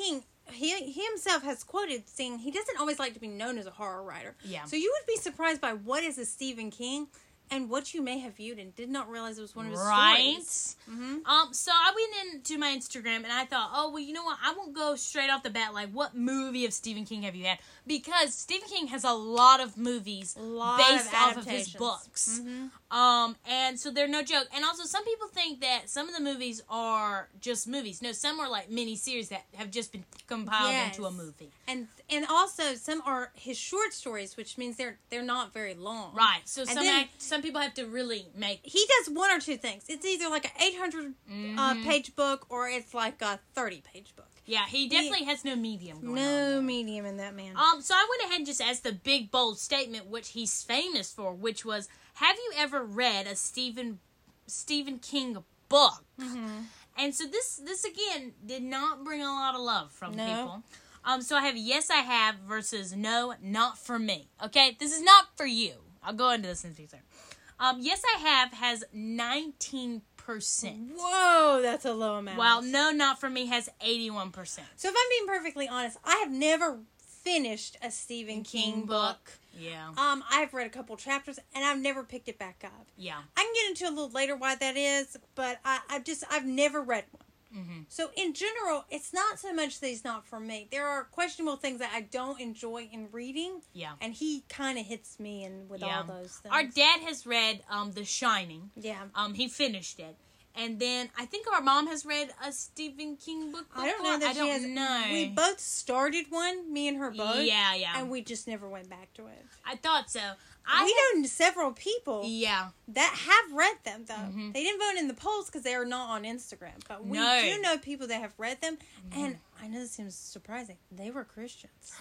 [SPEAKER 2] he, he himself has quoted saying he doesn't always like to be known as a horror writer.
[SPEAKER 1] Yeah.
[SPEAKER 2] So you would be surprised by what is a Stephen King and what you may have viewed and did not realize it was one of his
[SPEAKER 1] right?
[SPEAKER 2] stories. Mm-hmm.
[SPEAKER 1] Um, so I went into my Instagram and I thought, oh, well, you know what? I won't go straight off the bat, like, what movie of Stephen King have you had? Because Stephen King has a lot of movies
[SPEAKER 2] lot
[SPEAKER 1] based
[SPEAKER 2] of
[SPEAKER 1] off of his books.
[SPEAKER 2] Mm-hmm.
[SPEAKER 1] Um, and so they're no joke. And also, some people think that some of the movies are just movies. No, some are like mini series that have just been compiled
[SPEAKER 2] Yes.
[SPEAKER 1] into a movie.
[SPEAKER 2] And and also some are his short stories, which means they're they're not very long.
[SPEAKER 1] Right. So
[SPEAKER 2] And
[SPEAKER 1] some
[SPEAKER 2] then-
[SPEAKER 1] act, some people have to really make.
[SPEAKER 2] He does one or two things. It's either like an eight hundred
[SPEAKER 1] Mhm.
[SPEAKER 2] uh, page book or it's like a thirty page book.
[SPEAKER 1] Yeah, he definitely has no medium going on.
[SPEAKER 2] No
[SPEAKER 1] there.
[SPEAKER 2] medium in that man.
[SPEAKER 1] Um, so I went ahead and just asked the big bold statement, which he's famous for, which was, "Have you ever read a Stephen Stephen King book?"
[SPEAKER 2] Mm-hmm.
[SPEAKER 1] And so this this again did not bring a lot of love from
[SPEAKER 2] No.
[SPEAKER 1] people. Um, so I have yes I have versus no, not for me. Okay, this is not for you. I'll go into this in future. Um, yes I have has nineteen percent.
[SPEAKER 2] Whoa, that's a low amount.
[SPEAKER 1] While no, not for me has eighty-one percent.
[SPEAKER 2] So if I'm being perfectly honest, I have never finished a Stephen King, book.
[SPEAKER 1] Yeah.
[SPEAKER 2] Um, I've read a couple chapters and I've never picked it back up.
[SPEAKER 1] Yeah.
[SPEAKER 2] I can get into a little later why that is, but I, I just I've never read one.
[SPEAKER 1] Mm-hmm.
[SPEAKER 2] So in general, it's not so much that he's not for me. There are questionable things that I don't enjoy in reading,
[SPEAKER 1] Yeah.
[SPEAKER 2] and he kind of hits me in with
[SPEAKER 1] Yeah.
[SPEAKER 2] all those things.
[SPEAKER 1] Our dad has read um The Shining.
[SPEAKER 2] yeah.
[SPEAKER 1] Um, he finished it. And then I think our mom has read a Stephen King book before.
[SPEAKER 2] I don't know that
[SPEAKER 1] I
[SPEAKER 2] she
[SPEAKER 1] don't
[SPEAKER 2] has.
[SPEAKER 1] know.
[SPEAKER 2] We both started one, me and her both.
[SPEAKER 1] Yeah, yeah.
[SPEAKER 2] And we just never went back to it.
[SPEAKER 1] I thought so. I
[SPEAKER 2] we know several people
[SPEAKER 1] yeah.
[SPEAKER 2] that have read them, though.
[SPEAKER 1] Mhm.
[SPEAKER 2] They didn't vote in the polls because they are not on Instagram. But we
[SPEAKER 1] No.
[SPEAKER 2] do know people that have read them. And I know this seems surprising. They were Christians.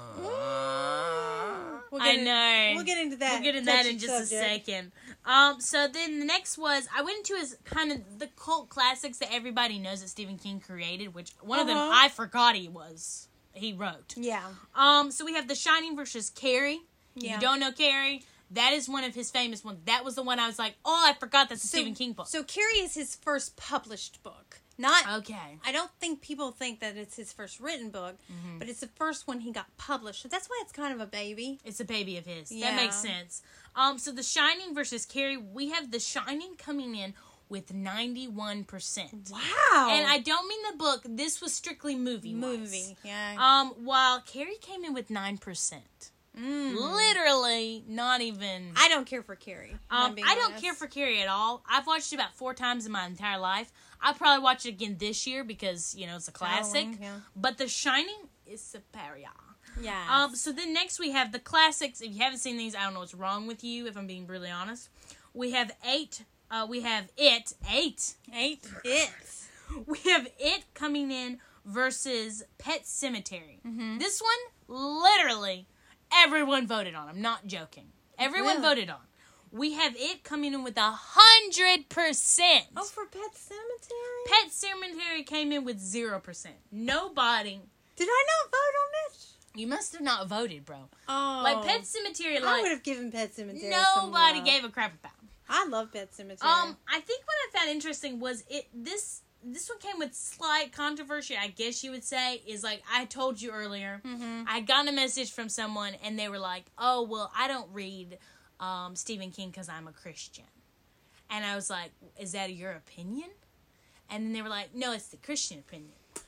[SPEAKER 2] We'll
[SPEAKER 1] I
[SPEAKER 2] get in-
[SPEAKER 1] know.
[SPEAKER 2] We'll get into that.
[SPEAKER 1] We'll get into that
[SPEAKER 2] touchy
[SPEAKER 1] in just
[SPEAKER 2] subject.
[SPEAKER 1] a second. Um, so then the next was, I went into his kind of the cult classics that everybody knows that Stephen King created, which one of them
[SPEAKER 2] Uh-huh.
[SPEAKER 1] I forgot he was, he wrote.
[SPEAKER 2] Yeah.
[SPEAKER 1] Um, so we have The Shining versus Carrie. If
[SPEAKER 2] Yeah.
[SPEAKER 1] you don't know Carrie, that is one of his famous ones. That was the one I was like, oh, I forgot that's a
[SPEAKER 2] So-
[SPEAKER 1] Stephen King book.
[SPEAKER 2] So Carrie is his first published book. Not
[SPEAKER 1] Okay.
[SPEAKER 2] I don't think people think that it's his first written book,
[SPEAKER 1] Mm-hmm.
[SPEAKER 2] but it's the first one he got published. So that's why it's kind of a baby.
[SPEAKER 1] It's a baby of his.
[SPEAKER 2] Yeah.
[SPEAKER 1] That makes sense. Um, so The Shining versus Carrie, we have The Shining coming in with ninety-one percent.
[SPEAKER 2] Wow.
[SPEAKER 1] And I don't mean the book. This was strictly movie.
[SPEAKER 2] movie. Yeah.
[SPEAKER 1] Um, while Carrie came in with nine percent.
[SPEAKER 2] Mm.
[SPEAKER 1] Literally not even...
[SPEAKER 2] I don't care for Carrie. if I'm
[SPEAKER 1] Um,
[SPEAKER 2] being
[SPEAKER 1] I don't
[SPEAKER 2] honest.
[SPEAKER 1] care for Carrie at all. I've watched it about four times in my entire life. I'll probably watch it again this year because, you know, it's a classic.
[SPEAKER 2] Halloween, yeah.
[SPEAKER 1] But The Shining is superior.
[SPEAKER 2] Yeah.
[SPEAKER 1] Um, so then next we have the classics. If you haven't seen these, I don't know what's wrong with you, if I'm being brutally honest. We have eight. Uh, we have It. Eight.
[SPEAKER 2] Eight. It.
[SPEAKER 1] We have It coming in versus Pet Cemetery.
[SPEAKER 2] Mm-hmm.
[SPEAKER 1] This one, literally, everyone voted on. I'm not joking. Everyone
[SPEAKER 2] Really?
[SPEAKER 1] voted on. We have It coming in with a hundred percent.
[SPEAKER 2] Oh, for Pet Cemetery?
[SPEAKER 1] Pet Cemetery came in with zero percent. Nobody.
[SPEAKER 2] Did I not vote on this?
[SPEAKER 1] You must have not voted, bro.
[SPEAKER 2] Oh.
[SPEAKER 1] Like Pet Cemetery,
[SPEAKER 2] I would
[SPEAKER 1] like
[SPEAKER 2] have given Pet Cemetery some
[SPEAKER 1] nobody
[SPEAKER 2] love.
[SPEAKER 1] gave a crap about.
[SPEAKER 2] I love Pet Cemetery.
[SPEAKER 1] Um, I think what I found interesting was it. This this one came with slight controversy, I guess you would say. Is like I told you earlier.
[SPEAKER 2] Mhm.
[SPEAKER 1] I got a message from someone, and they were like, "Oh, well, I don't read um, Stephen King because I'm a Christian." And I was like, "Is that your opinion?" And then they were like, "No, it's the Christian opinion."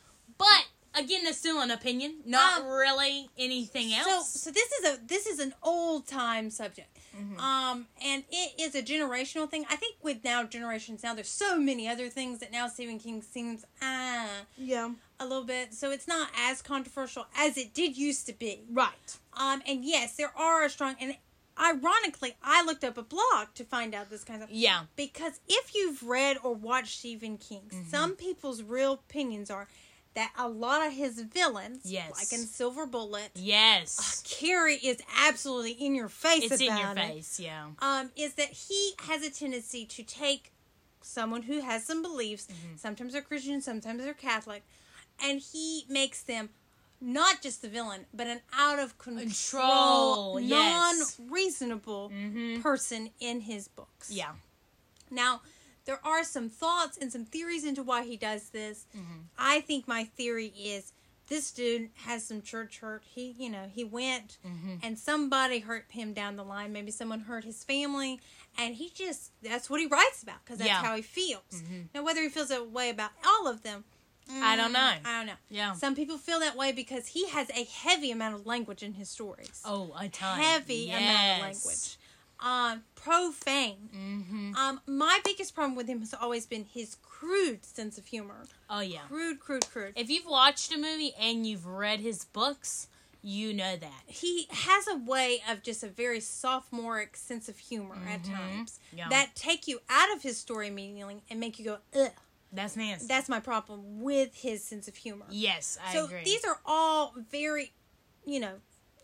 [SPEAKER 1] But again, that's still an opinion, not
[SPEAKER 2] Um,
[SPEAKER 1] really anything
[SPEAKER 2] So,
[SPEAKER 1] else.
[SPEAKER 2] so this is a this is an old time subject,
[SPEAKER 1] Mhm.
[SPEAKER 2] um, and it is a generational thing. I think with now generations now, there's so many other things that now Stephen King seems ah
[SPEAKER 1] Yeah,
[SPEAKER 2] a little bit. So it's not as controversial as it did used to be.
[SPEAKER 1] right.
[SPEAKER 2] Um, and yes, there are a strong and ironically, I looked up a blog to find out this kind of
[SPEAKER 1] Yeah.
[SPEAKER 2] because if you've read or watched Stephen King,
[SPEAKER 1] Mm-hmm.
[SPEAKER 2] some people's real opinions are that a lot of his villains,
[SPEAKER 1] Yes.
[SPEAKER 2] like in Silver Bullet,
[SPEAKER 1] Yes,
[SPEAKER 2] Carrie is absolutely in your face
[SPEAKER 1] it's in
[SPEAKER 2] about
[SPEAKER 1] your
[SPEAKER 2] it.
[SPEAKER 1] face. Yeah.
[SPEAKER 2] Um, is that he has a tendency to take someone who has some beliefs,
[SPEAKER 1] Mm-hmm.
[SPEAKER 2] sometimes they're Christian, sometimes they're Catholic, and he makes them not just the villain, but an out of control,
[SPEAKER 1] Control, yes.
[SPEAKER 2] non-reasonable
[SPEAKER 1] Mhm.
[SPEAKER 2] person in his books.
[SPEAKER 1] Yeah.
[SPEAKER 2] Now, there are some thoughts and some theories into why he does this.
[SPEAKER 1] Mm-hmm.
[SPEAKER 2] I think my theory is this dude has some church hurt. He, you know, he went
[SPEAKER 1] Mm-hmm.
[SPEAKER 2] and somebody hurt him down the line. Maybe someone hurt his family. And he just, that's what he writes about because that's
[SPEAKER 1] Yeah.
[SPEAKER 2] how he feels.
[SPEAKER 1] Mm-hmm.
[SPEAKER 2] Now, whether he feels that way about all of them,
[SPEAKER 1] I don't know.
[SPEAKER 2] I don't know.
[SPEAKER 1] Yeah.
[SPEAKER 2] Some people feel that way because he has a heavy amount of language in his stories.
[SPEAKER 1] Oh, a ton.
[SPEAKER 2] Heavy
[SPEAKER 1] yes.
[SPEAKER 2] amount of language. Um, profane.
[SPEAKER 1] Mm-hmm.
[SPEAKER 2] Um, my biggest problem with him has always been his crude sense of humor.
[SPEAKER 1] Oh, yeah.
[SPEAKER 2] Crude, crude, crude.
[SPEAKER 1] If you've watched a movie and you've read his books, you know that.
[SPEAKER 2] He has a way of just a very sophomoric sense of humor at
[SPEAKER 1] Mhm.
[SPEAKER 2] times
[SPEAKER 1] Yeah.
[SPEAKER 2] that take you out of his story immediately and make you go, ugh.
[SPEAKER 1] That's nasty.
[SPEAKER 2] That's my problem with his sense of humor.
[SPEAKER 1] yes, I
[SPEAKER 2] so
[SPEAKER 1] agree.
[SPEAKER 2] these are all very, you know,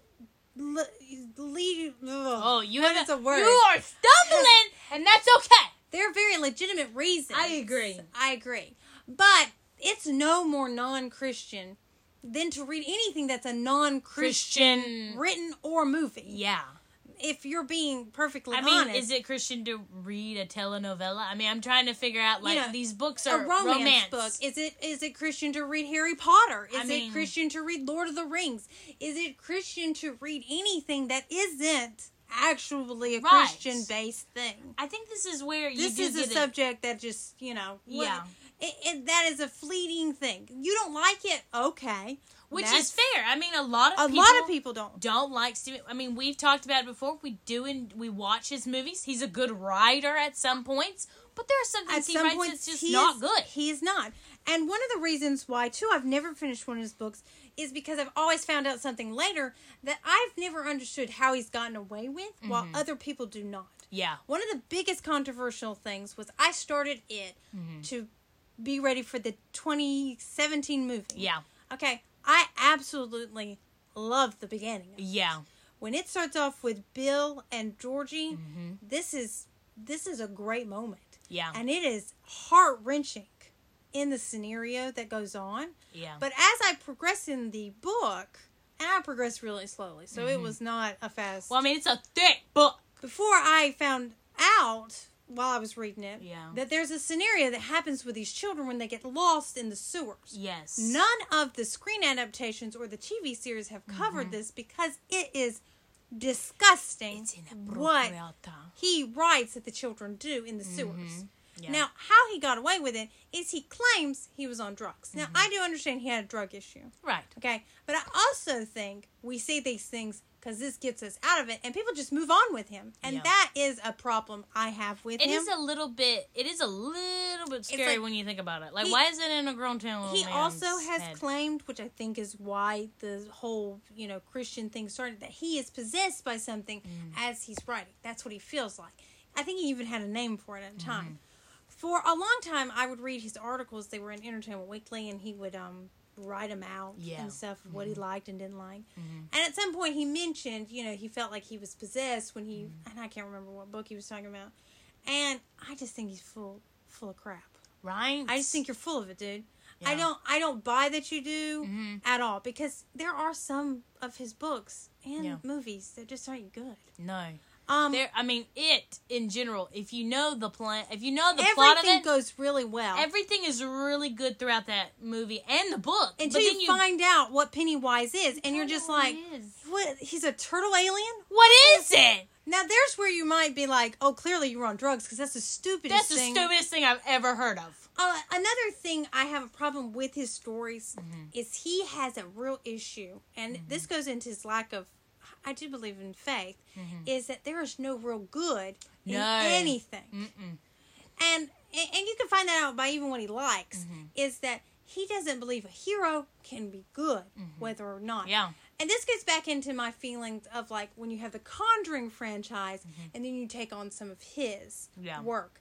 [SPEAKER 2] le- lead.
[SPEAKER 1] oh, you
[SPEAKER 2] what
[SPEAKER 1] have
[SPEAKER 2] is a word?
[SPEAKER 1] You are stumbling, and that's okay.
[SPEAKER 2] They're very legitimate reasons.
[SPEAKER 1] I agree.
[SPEAKER 2] I agree. But it's no more non-Christian than to read anything that's a non-Christian
[SPEAKER 1] Christian.
[SPEAKER 2] written or movie.
[SPEAKER 1] Yeah.
[SPEAKER 2] If you're being perfectly
[SPEAKER 1] I mean,
[SPEAKER 2] honest.
[SPEAKER 1] is it Christian to read a telenovela? I mean, I'm trying to figure out, like,
[SPEAKER 2] You know,
[SPEAKER 1] these books
[SPEAKER 2] a
[SPEAKER 1] are
[SPEAKER 2] romance, book? Is it is it Christian to read Harry Potter? Is
[SPEAKER 1] I mean-
[SPEAKER 2] it Christian to read Lord of the Rings? Is it Christian to read anything that isn't actually a
[SPEAKER 1] Right.
[SPEAKER 2] Christian-based thing?
[SPEAKER 1] I think this is where you
[SPEAKER 2] This
[SPEAKER 1] do
[SPEAKER 2] is a
[SPEAKER 1] get it-
[SPEAKER 2] subject that just, you know, what-
[SPEAKER 1] Yeah.
[SPEAKER 2] it, it, that is a fleeting thing. You don't like it, okay.
[SPEAKER 1] Which
[SPEAKER 2] That's-
[SPEAKER 1] is fair. I mean, a lot of
[SPEAKER 2] A
[SPEAKER 1] people...
[SPEAKER 2] lot of people don't.
[SPEAKER 1] don't like Steven. I mean, we've talked about it before. We do and we watch his movies. He's a good writer at some points, but there are some
[SPEAKER 2] At
[SPEAKER 1] things he
[SPEAKER 2] some
[SPEAKER 1] writes
[SPEAKER 2] points,
[SPEAKER 1] that's just
[SPEAKER 2] he
[SPEAKER 1] not
[SPEAKER 2] is-
[SPEAKER 1] good.
[SPEAKER 2] He is not. And one of the reasons why, too, I've never finished one of his books is because I've always found out something later that I've never understood how he's gotten away with, while
[SPEAKER 1] Mm-hmm.
[SPEAKER 2] other people do not.
[SPEAKER 1] Yeah.
[SPEAKER 2] One of the biggest controversial things was I started it
[SPEAKER 1] Mm-hmm.
[SPEAKER 2] to be ready for the twenty seventeen movie.
[SPEAKER 1] Yeah.
[SPEAKER 2] Okay, I absolutely love the beginning. of it.
[SPEAKER 1] Yeah.
[SPEAKER 2] When it starts off with Bill and Georgie,
[SPEAKER 1] Mm-hmm.
[SPEAKER 2] this is this is a great moment.
[SPEAKER 1] Yeah.
[SPEAKER 2] And it is heart wrenching in the scenario that goes on.
[SPEAKER 1] Yeah.
[SPEAKER 2] But as I progress in the book, and I progressed really slowly, so it
[SPEAKER 1] Mhm.
[SPEAKER 2] was not a fast.
[SPEAKER 1] Well, I mean, it's a thick book.
[SPEAKER 2] Before I found out while I was reading it,
[SPEAKER 1] Yeah.
[SPEAKER 2] that there's a scenario that happens with these children when they get lost in the sewers.
[SPEAKER 1] Yes.
[SPEAKER 2] None of the screen adaptations or the T V series have covered this because it is disgusting
[SPEAKER 1] It's
[SPEAKER 2] what
[SPEAKER 1] inappropriate.
[SPEAKER 2] he writes that the children do in the sewers.
[SPEAKER 1] Mhm. Yeah.
[SPEAKER 2] Now, how he got away with it is he claims he was on drugs. Now,
[SPEAKER 1] Mm-hmm.
[SPEAKER 2] I do understand he had a drug issue,
[SPEAKER 1] Right.
[SPEAKER 2] okay? But I also think we see these things because this gets us out of it, and people just move on with him. And
[SPEAKER 1] Yeah.
[SPEAKER 2] that is a problem I have with
[SPEAKER 1] It
[SPEAKER 2] him.
[SPEAKER 1] is a little bit. It is a little bit scary
[SPEAKER 2] like-
[SPEAKER 1] when you think about it. Like,
[SPEAKER 2] He-
[SPEAKER 1] why is it in a grown-town little
[SPEAKER 2] He
[SPEAKER 1] man's
[SPEAKER 2] also has
[SPEAKER 1] head?
[SPEAKER 2] claimed, which I think is why the whole, you know, Christian thing started, that he is possessed by something
[SPEAKER 1] Mm.
[SPEAKER 2] as he's writing. That's what he feels like. I think he even had a name for it at the time.
[SPEAKER 1] Mm-hmm.
[SPEAKER 2] For a long time, I would read his articles. They were in Entertainment Weekly, and he would um, write them out
[SPEAKER 1] Yeah.
[SPEAKER 2] and stuff, what he liked and didn't like.
[SPEAKER 1] Mhm.
[SPEAKER 2] And at some point, he mentioned, you know, he felt like he was possessed when he,
[SPEAKER 1] Mm-hmm.
[SPEAKER 2] and I can't remember what book he was talking about. And I just think he's full, full of crap.
[SPEAKER 1] Right.
[SPEAKER 2] I just think you're full of it, dude. I
[SPEAKER 1] Yeah.
[SPEAKER 2] don't I don't buy that you do
[SPEAKER 1] Mhm.
[SPEAKER 2] at all because there are some of his books and
[SPEAKER 1] Yeah.
[SPEAKER 2] movies that just aren't good.
[SPEAKER 1] No.
[SPEAKER 2] Um
[SPEAKER 1] There. I mean, it in general. If you know the plan, if you know the
[SPEAKER 2] everything
[SPEAKER 1] plot of it,
[SPEAKER 2] goes really well
[SPEAKER 1] everything is really good throughout that movie and the book.
[SPEAKER 2] until
[SPEAKER 1] but then
[SPEAKER 2] you, find out what Pennywise is and you're just like,
[SPEAKER 1] Pennywise is.
[SPEAKER 2] what, he's a turtle alien?
[SPEAKER 1] What is it?
[SPEAKER 2] Now there's where you might be like, oh, clearly you're on drugs because that's the stupidest
[SPEAKER 1] That's the
[SPEAKER 2] thing.
[SPEAKER 1] stupidest thing I've ever heard of.
[SPEAKER 2] Uh, another thing I have a problem with his stories
[SPEAKER 1] Mm-hmm.
[SPEAKER 2] is he has a real issue, and this goes into his lack of, I do believe in faith, is that there is no real good in
[SPEAKER 1] Mm-hmm. No.
[SPEAKER 2] anything.
[SPEAKER 1] Mm-mm.
[SPEAKER 2] And, and you can find that out by even what he likes,
[SPEAKER 1] Mm-hmm.
[SPEAKER 2] is that he doesn't believe a hero can be good, whether or not.
[SPEAKER 1] Mm-hmm. Yeah.
[SPEAKER 2] And this gets back into my feelings of like when you have the Conjuring franchise and then you take on some of his
[SPEAKER 1] Mm-hmm. Yeah.
[SPEAKER 2] work.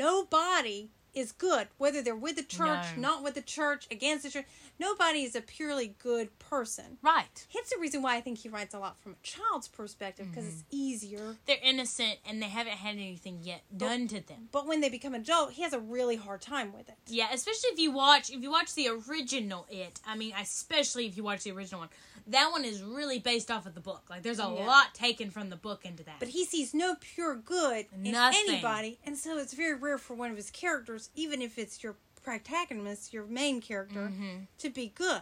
[SPEAKER 2] Nobody is good, whether they're with the church,
[SPEAKER 1] No.
[SPEAKER 2] not with the church, against the church. Nobody is a purely good person.
[SPEAKER 1] Right.
[SPEAKER 2] Hence the reason why I think he writes a lot from a child's perspective because it's easier.
[SPEAKER 1] They're innocent and they haven't had anything yet done to them.
[SPEAKER 2] But when they become adult, he has a really hard time with it.
[SPEAKER 1] Yeah, especially if you watch if you watch the original It. I mean, especially if you watch the original one. That one is really based off of the book. Like, there's a
[SPEAKER 2] Yeah.
[SPEAKER 1] lot taken from the book into that.
[SPEAKER 2] But he sees no pure good in
[SPEAKER 1] Nothing.
[SPEAKER 2] anybody, and so it's very rare for one of his characters, even if it's your protagonist, your main character,
[SPEAKER 1] Mm-hmm.
[SPEAKER 2] to be good.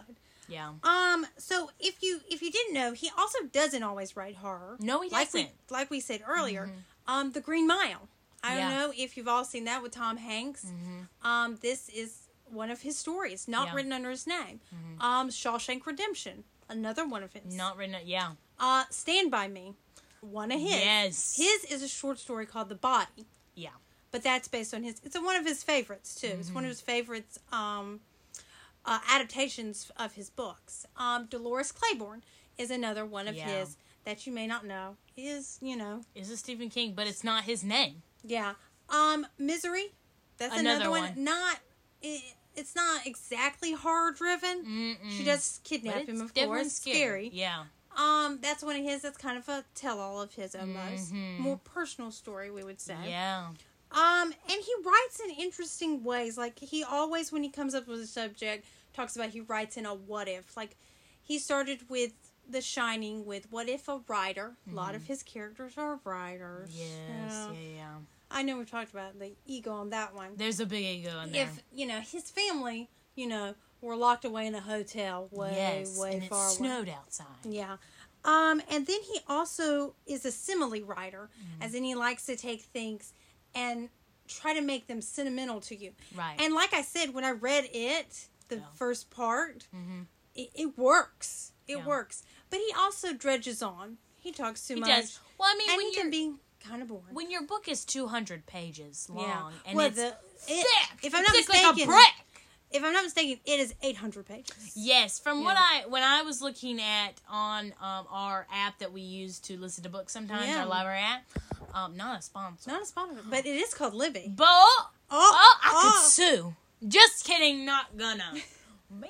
[SPEAKER 1] Yeah.
[SPEAKER 2] Um. So if you if you didn't know, he also doesn't always write horror.
[SPEAKER 1] No, he
[SPEAKER 2] like
[SPEAKER 1] doesn't.
[SPEAKER 2] we like we said earlier.
[SPEAKER 1] Mm-hmm.
[SPEAKER 2] Um, The Green Mile. I don't
[SPEAKER 1] Yeah.
[SPEAKER 2] know if you've all seen that with Tom Hanks.
[SPEAKER 1] Mm-hmm.
[SPEAKER 2] Um, this is one of his stories, not
[SPEAKER 1] Yeah.
[SPEAKER 2] written under his name.
[SPEAKER 1] Mm-hmm.
[SPEAKER 2] Um, Shawshank Redemption, another one of his.
[SPEAKER 1] Not written. Yeah.
[SPEAKER 2] Uh, Stand By Me, one of his.
[SPEAKER 1] Yes.
[SPEAKER 2] His is a short story called The Body.
[SPEAKER 1] Yeah.
[SPEAKER 2] But that's based on his. It's a, one of his favorites too.
[SPEAKER 1] Mm-hmm.
[SPEAKER 2] It's one of his favorites um, uh, adaptations of his books. Um, Dolores Claiborne is another one of
[SPEAKER 1] Yeah.
[SPEAKER 2] his that you may not know. Is you know
[SPEAKER 1] Is a Stephen King, but it's not his name.
[SPEAKER 2] yeah. Um, Misery. That's
[SPEAKER 1] Another
[SPEAKER 2] another, one.
[SPEAKER 1] one.
[SPEAKER 2] Not. It, it's not exactly horror driven.
[SPEAKER 1] Mm-mm.
[SPEAKER 2] She does
[SPEAKER 1] But
[SPEAKER 2] kidnap
[SPEAKER 1] it's
[SPEAKER 2] him, of
[SPEAKER 1] definitely
[SPEAKER 2] course. Scary.
[SPEAKER 1] Yeah.
[SPEAKER 2] Um, that's one of his. That's kind of a tell-all of his, almost
[SPEAKER 1] Mhm.
[SPEAKER 2] more personal story, we would say.
[SPEAKER 1] Yeah.
[SPEAKER 2] Um, and he writes in interesting ways. Like, he always, when he comes up with a subject, talks about he writes in a what if. Like, he started with The Shining with what if a writer. A lot of his characters are writers.
[SPEAKER 1] Yes.
[SPEAKER 2] Yeah.
[SPEAKER 1] Yeah. Yeah.
[SPEAKER 2] I know we've talked about the ego on that one.
[SPEAKER 1] There's a big ego in there.
[SPEAKER 2] If, you know, his family, you know, were locked away in a hotel way,
[SPEAKER 1] yes,
[SPEAKER 2] way
[SPEAKER 1] and it
[SPEAKER 2] far away.
[SPEAKER 1] snowed outside.
[SPEAKER 2] Yeah. Um, and then he also is a simile writer,
[SPEAKER 1] Mm-hmm.
[SPEAKER 2] as in he likes to take things and try to make them sentimental to you.
[SPEAKER 1] Right.
[SPEAKER 2] And like I said, when I read it, the
[SPEAKER 1] Yeah.
[SPEAKER 2] first part,
[SPEAKER 1] Mm-hmm.
[SPEAKER 2] it, it works. It
[SPEAKER 1] Yeah.
[SPEAKER 2] works. But he also dredges on. He talks too
[SPEAKER 1] He
[SPEAKER 2] much.
[SPEAKER 1] does. Well, I mean,
[SPEAKER 2] And
[SPEAKER 1] when
[SPEAKER 2] he can
[SPEAKER 1] you're
[SPEAKER 2] be kind of boring.
[SPEAKER 1] when your book is two hundred pages long
[SPEAKER 2] yeah.
[SPEAKER 1] and
[SPEAKER 2] well,
[SPEAKER 1] it's
[SPEAKER 2] the,
[SPEAKER 1] thick,
[SPEAKER 2] it, if I'm not
[SPEAKER 1] thick
[SPEAKER 2] mistaken,
[SPEAKER 1] like a brick.
[SPEAKER 2] if I'm not mistaken, it is eight hundred pages.
[SPEAKER 1] Yes, from what
[SPEAKER 2] Yeah.
[SPEAKER 1] I when I was looking at on um, our app that we use to listen to books sometimes,
[SPEAKER 2] Yeah.
[SPEAKER 1] our library app, um, not a sponsor,
[SPEAKER 2] Not a sponsor, but it is called Libby.
[SPEAKER 1] but oh,
[SPEAKER 2] Oh,
[SPEAKER 1] I
[SPEAKER 2] oh.
[SPEAKER 1] could sue. Just kidding, not gonna. Maybe.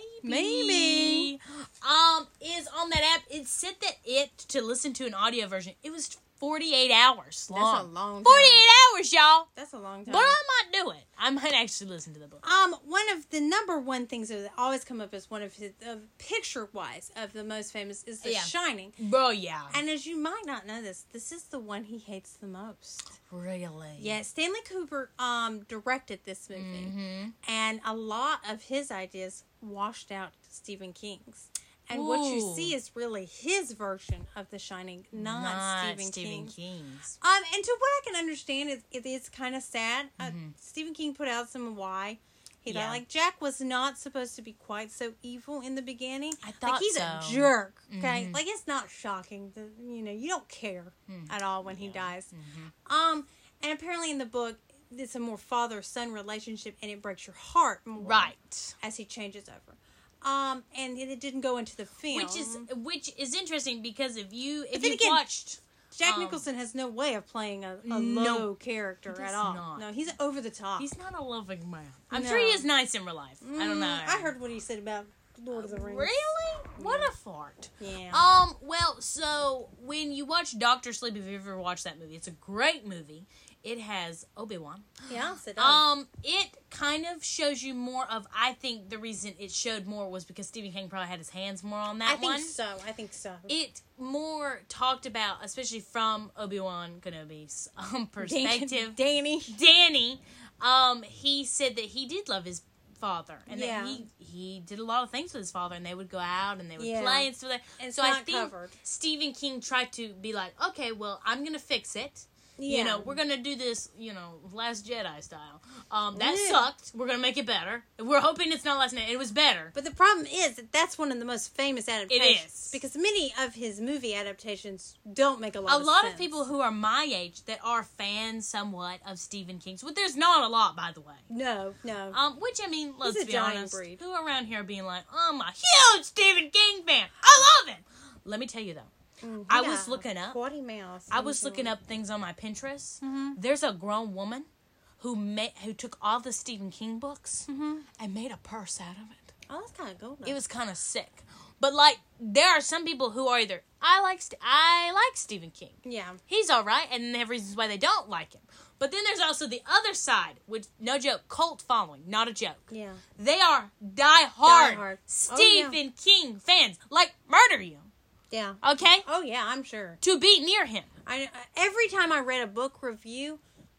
[SPEAKER 2] Maybe.
[SPEAKER 1] Um, is on that app. It said that it to listen to an audio version. It was forty-eight hours long.
[SPEAKER 2] That's a long time.
[SPEAKER 1] forty-eight hours, y'all.
[SPEAKER 2] That's a long time.
[SPEAKER 1] But I might do it. I might actually listen to the book.
[SPEAKER 2] Um, one of the number one things that always come up as one of his, uh, picture-wise, of the most famous is The
[SPEAKER 1] Yeah.
[SPEAKER 2] Shining.
[SPEAKER 1] Bro, yeah.
[SPEAKER 2] And as you might not know this, this is the one he hates the most.
[SPEAKER 1] Really?
[SPEAKER 2] Yeah, Stanley Kubrick um directed this movie,
[SPEAKER 1] Mm-hmm.
[SPEAKER 2] and a lot of his ideas washed out Stephen King's. And what you
[SPEAKER 1] Ooh.
[SPEAKER 2] see is really his version of The Shining, not,
[SPEAKER 1] Not
[SPEAKER 2] Stephen,
[SPEAKER 1] Stephen
[SPEAKER 2] King's.
[SPEAKER 1] King's.
[SPEAKER 2] Um, and to what I can understand, it, it is kind of sad. Uh,
[SPEAKER 1] Mm-hmm.
[SPEAKER 2] Stephen King put out some why. He
[SPEAKER 1] Yeah.
[SPEAKER 2] thought, like, Jack was not supposed to be quite so evil in the beginning.
[SPEAKER 1] I thought
[SPEAKER 2] like, he's
[SPEAKER 1] so.
[SPEAKER 2] a jerk, okay?
[SPEAKER 1] Mhm.
[SPEAKER 2] Like, it's not shocking. That, you know, you don't care
[SPEAKER 1] Mm.
[SPEAKER 2] at all when he
[SPEAKER 1] Yeah.
[SPEAKER 2] dies.
[SPEAKER 1] Mhm.
[SPEAKER 2] Um, and apparently in the book, it's a more father-son relationship, and it breaks your heart more
[SPEAKER 1] Right.
[SPEAKER 2] as he changes over. Um, and it, it didn't go into the film.
[SPEAKER 1] Which is which is interesting because if you if
[SPEAKER 2] then
[SPEAKER 1] you
[SPEAKER 2] again,
[SPEAKER 1] watched
[SPEAKER 2] Jack
[SPEAKER 1] um,
[SPEAKER 2] Nicholson has no way of playing a, a
[SPEAKER 1] No.
[SPEAKER 2] low character
[SPEAKER 1] He
[SPEAKER 2] at
[SPEAKER 1] does
[SPEAKER 2] all.
[SPEAKER 1] not.
[SPEAKER 2] No, he's over the top.
[SPEAKER 1] he's not a loving man. I'm
[SPEAKER 2] No.
[SPEAKER 1] sure he is nice in real life. I don't know.
[SPEAKER 2] Mm, I heard what he said about Lord of the Rings.
[SPEAKER 1] Really? What a fart.
[SPEAKER 2] Yeah.
[SPEAKER 1] Um, well, so when you watch Doctor Sleep, if you ever watched that movie, it's a great movie. It has Obi-Wan.
[SPEAKER 2] yeah, it does.
[SPEAKER 1] Um, it kind of shows you more of, I think the reason it showed more was because Stephen King probably had his hands more on that
[SPEAKER 2] I think
[SPEAKER 1] one.
[SPEAKER 2] so. I think so.
[SPEAKER 1] It more talked about, especially from Obi-Wan Kenobi's um, perspective.
[SPEAKER 2] Danny.
[SPEAKER 1] Danny, um, he said that he did love his father, and
[SPEAKER 2] Yeah.
[SPEAKER 1] that he he did a lot of things with his father, and they would go out and they would
[SPEAKER 2] Yeah.
[SPEAKER 1] play and stuff like that.
[SPEAKER 2] It's
[SPEAKER 1] So I
[SPEAKER 2] not
[SPEAKER 1] think
[SPEAKER 2] covered.
[SPEAKER 1] Stephen King tried to be like, okay, well, I'm gonna fix it.
[SPEAKER 2] Yeah.
[SPEAKER 1] You know, we're gonna do this, you know, Last Jedi style. Um, that
[SPEAKER 2] Yeah.
[SPEAKER 1] sucked. We're gonna make it better. We're hoping it's not Last Night. It was better.
[SPEAKER 2] But the problem is that that's one of the most famous adaptations.
[SPEAKER 1] is.
[SPEAKER 2] Because many of his movie adaptations don't make a lot
[SPEAKER 1] A
[SPEAKER 2] of
[SPEAKER 1] lot
[SPEAKER 2] sense.
[SPEAKER 1] of people who are my age that are fans somewhat of Stephen King's, well, there's not a lot, by the way.
[SPEAKER 2] No, no.
[SPEAKER 1] Um, which, I mean, let's
[SPEAKER 2] a
[SPEAKER 1] be
[SPEAKER 2] dying
[SPEAKER 1] honest.
[SPEAKER 2] breed.
[SPEAKER 1] Who around here being like, I'm a huge Stephen King fan. I love him. Let me tell you, though.
[SPEAKER 2] Mm,
[SPEAKER 1] I
[SPEAKER 2] yeah,
[SPEAKER 1] was looking up.
[SPEAKER 2] Potty Mouse.
[SPEAKER 1] I was looking up things on my Pinterest.
[SPEAKER 2] Mm-hmm.
[SPEAKER 1] There's a grown woman who made, who took all the Stephen King books
[SPEAKER 2] Mm-hmm.
[SPEAKER 1] and made a purse out of it.
[SPEAKER 2] Oh, that's kind of cool.
[SPEAKER 1] It was kind of sick. But, like, there are some people who are either, I like, St- I like Stephen King.
[SPEAKER 2] Yeah.
[SPEAKER 1] He's all right, and they have reasons why they don't like him. But then there's also the other side, which, no joke, cult following, not a joke.
[SPEAKER 2] Yeah.
[SPEAKER 1] They are die-hard,
[SPEAKER 2] Die-hard.
[SPEAKER 1] Stephen King fans, like murder you,
[SPEAKER 2] Yeah.
[SPEAKER 1] okay?
[SPEAKER 2] Oh, yeah, I'm sure.
[SPEAKER 1] To be near him.
[SPEAKER 2] I every time I read a book review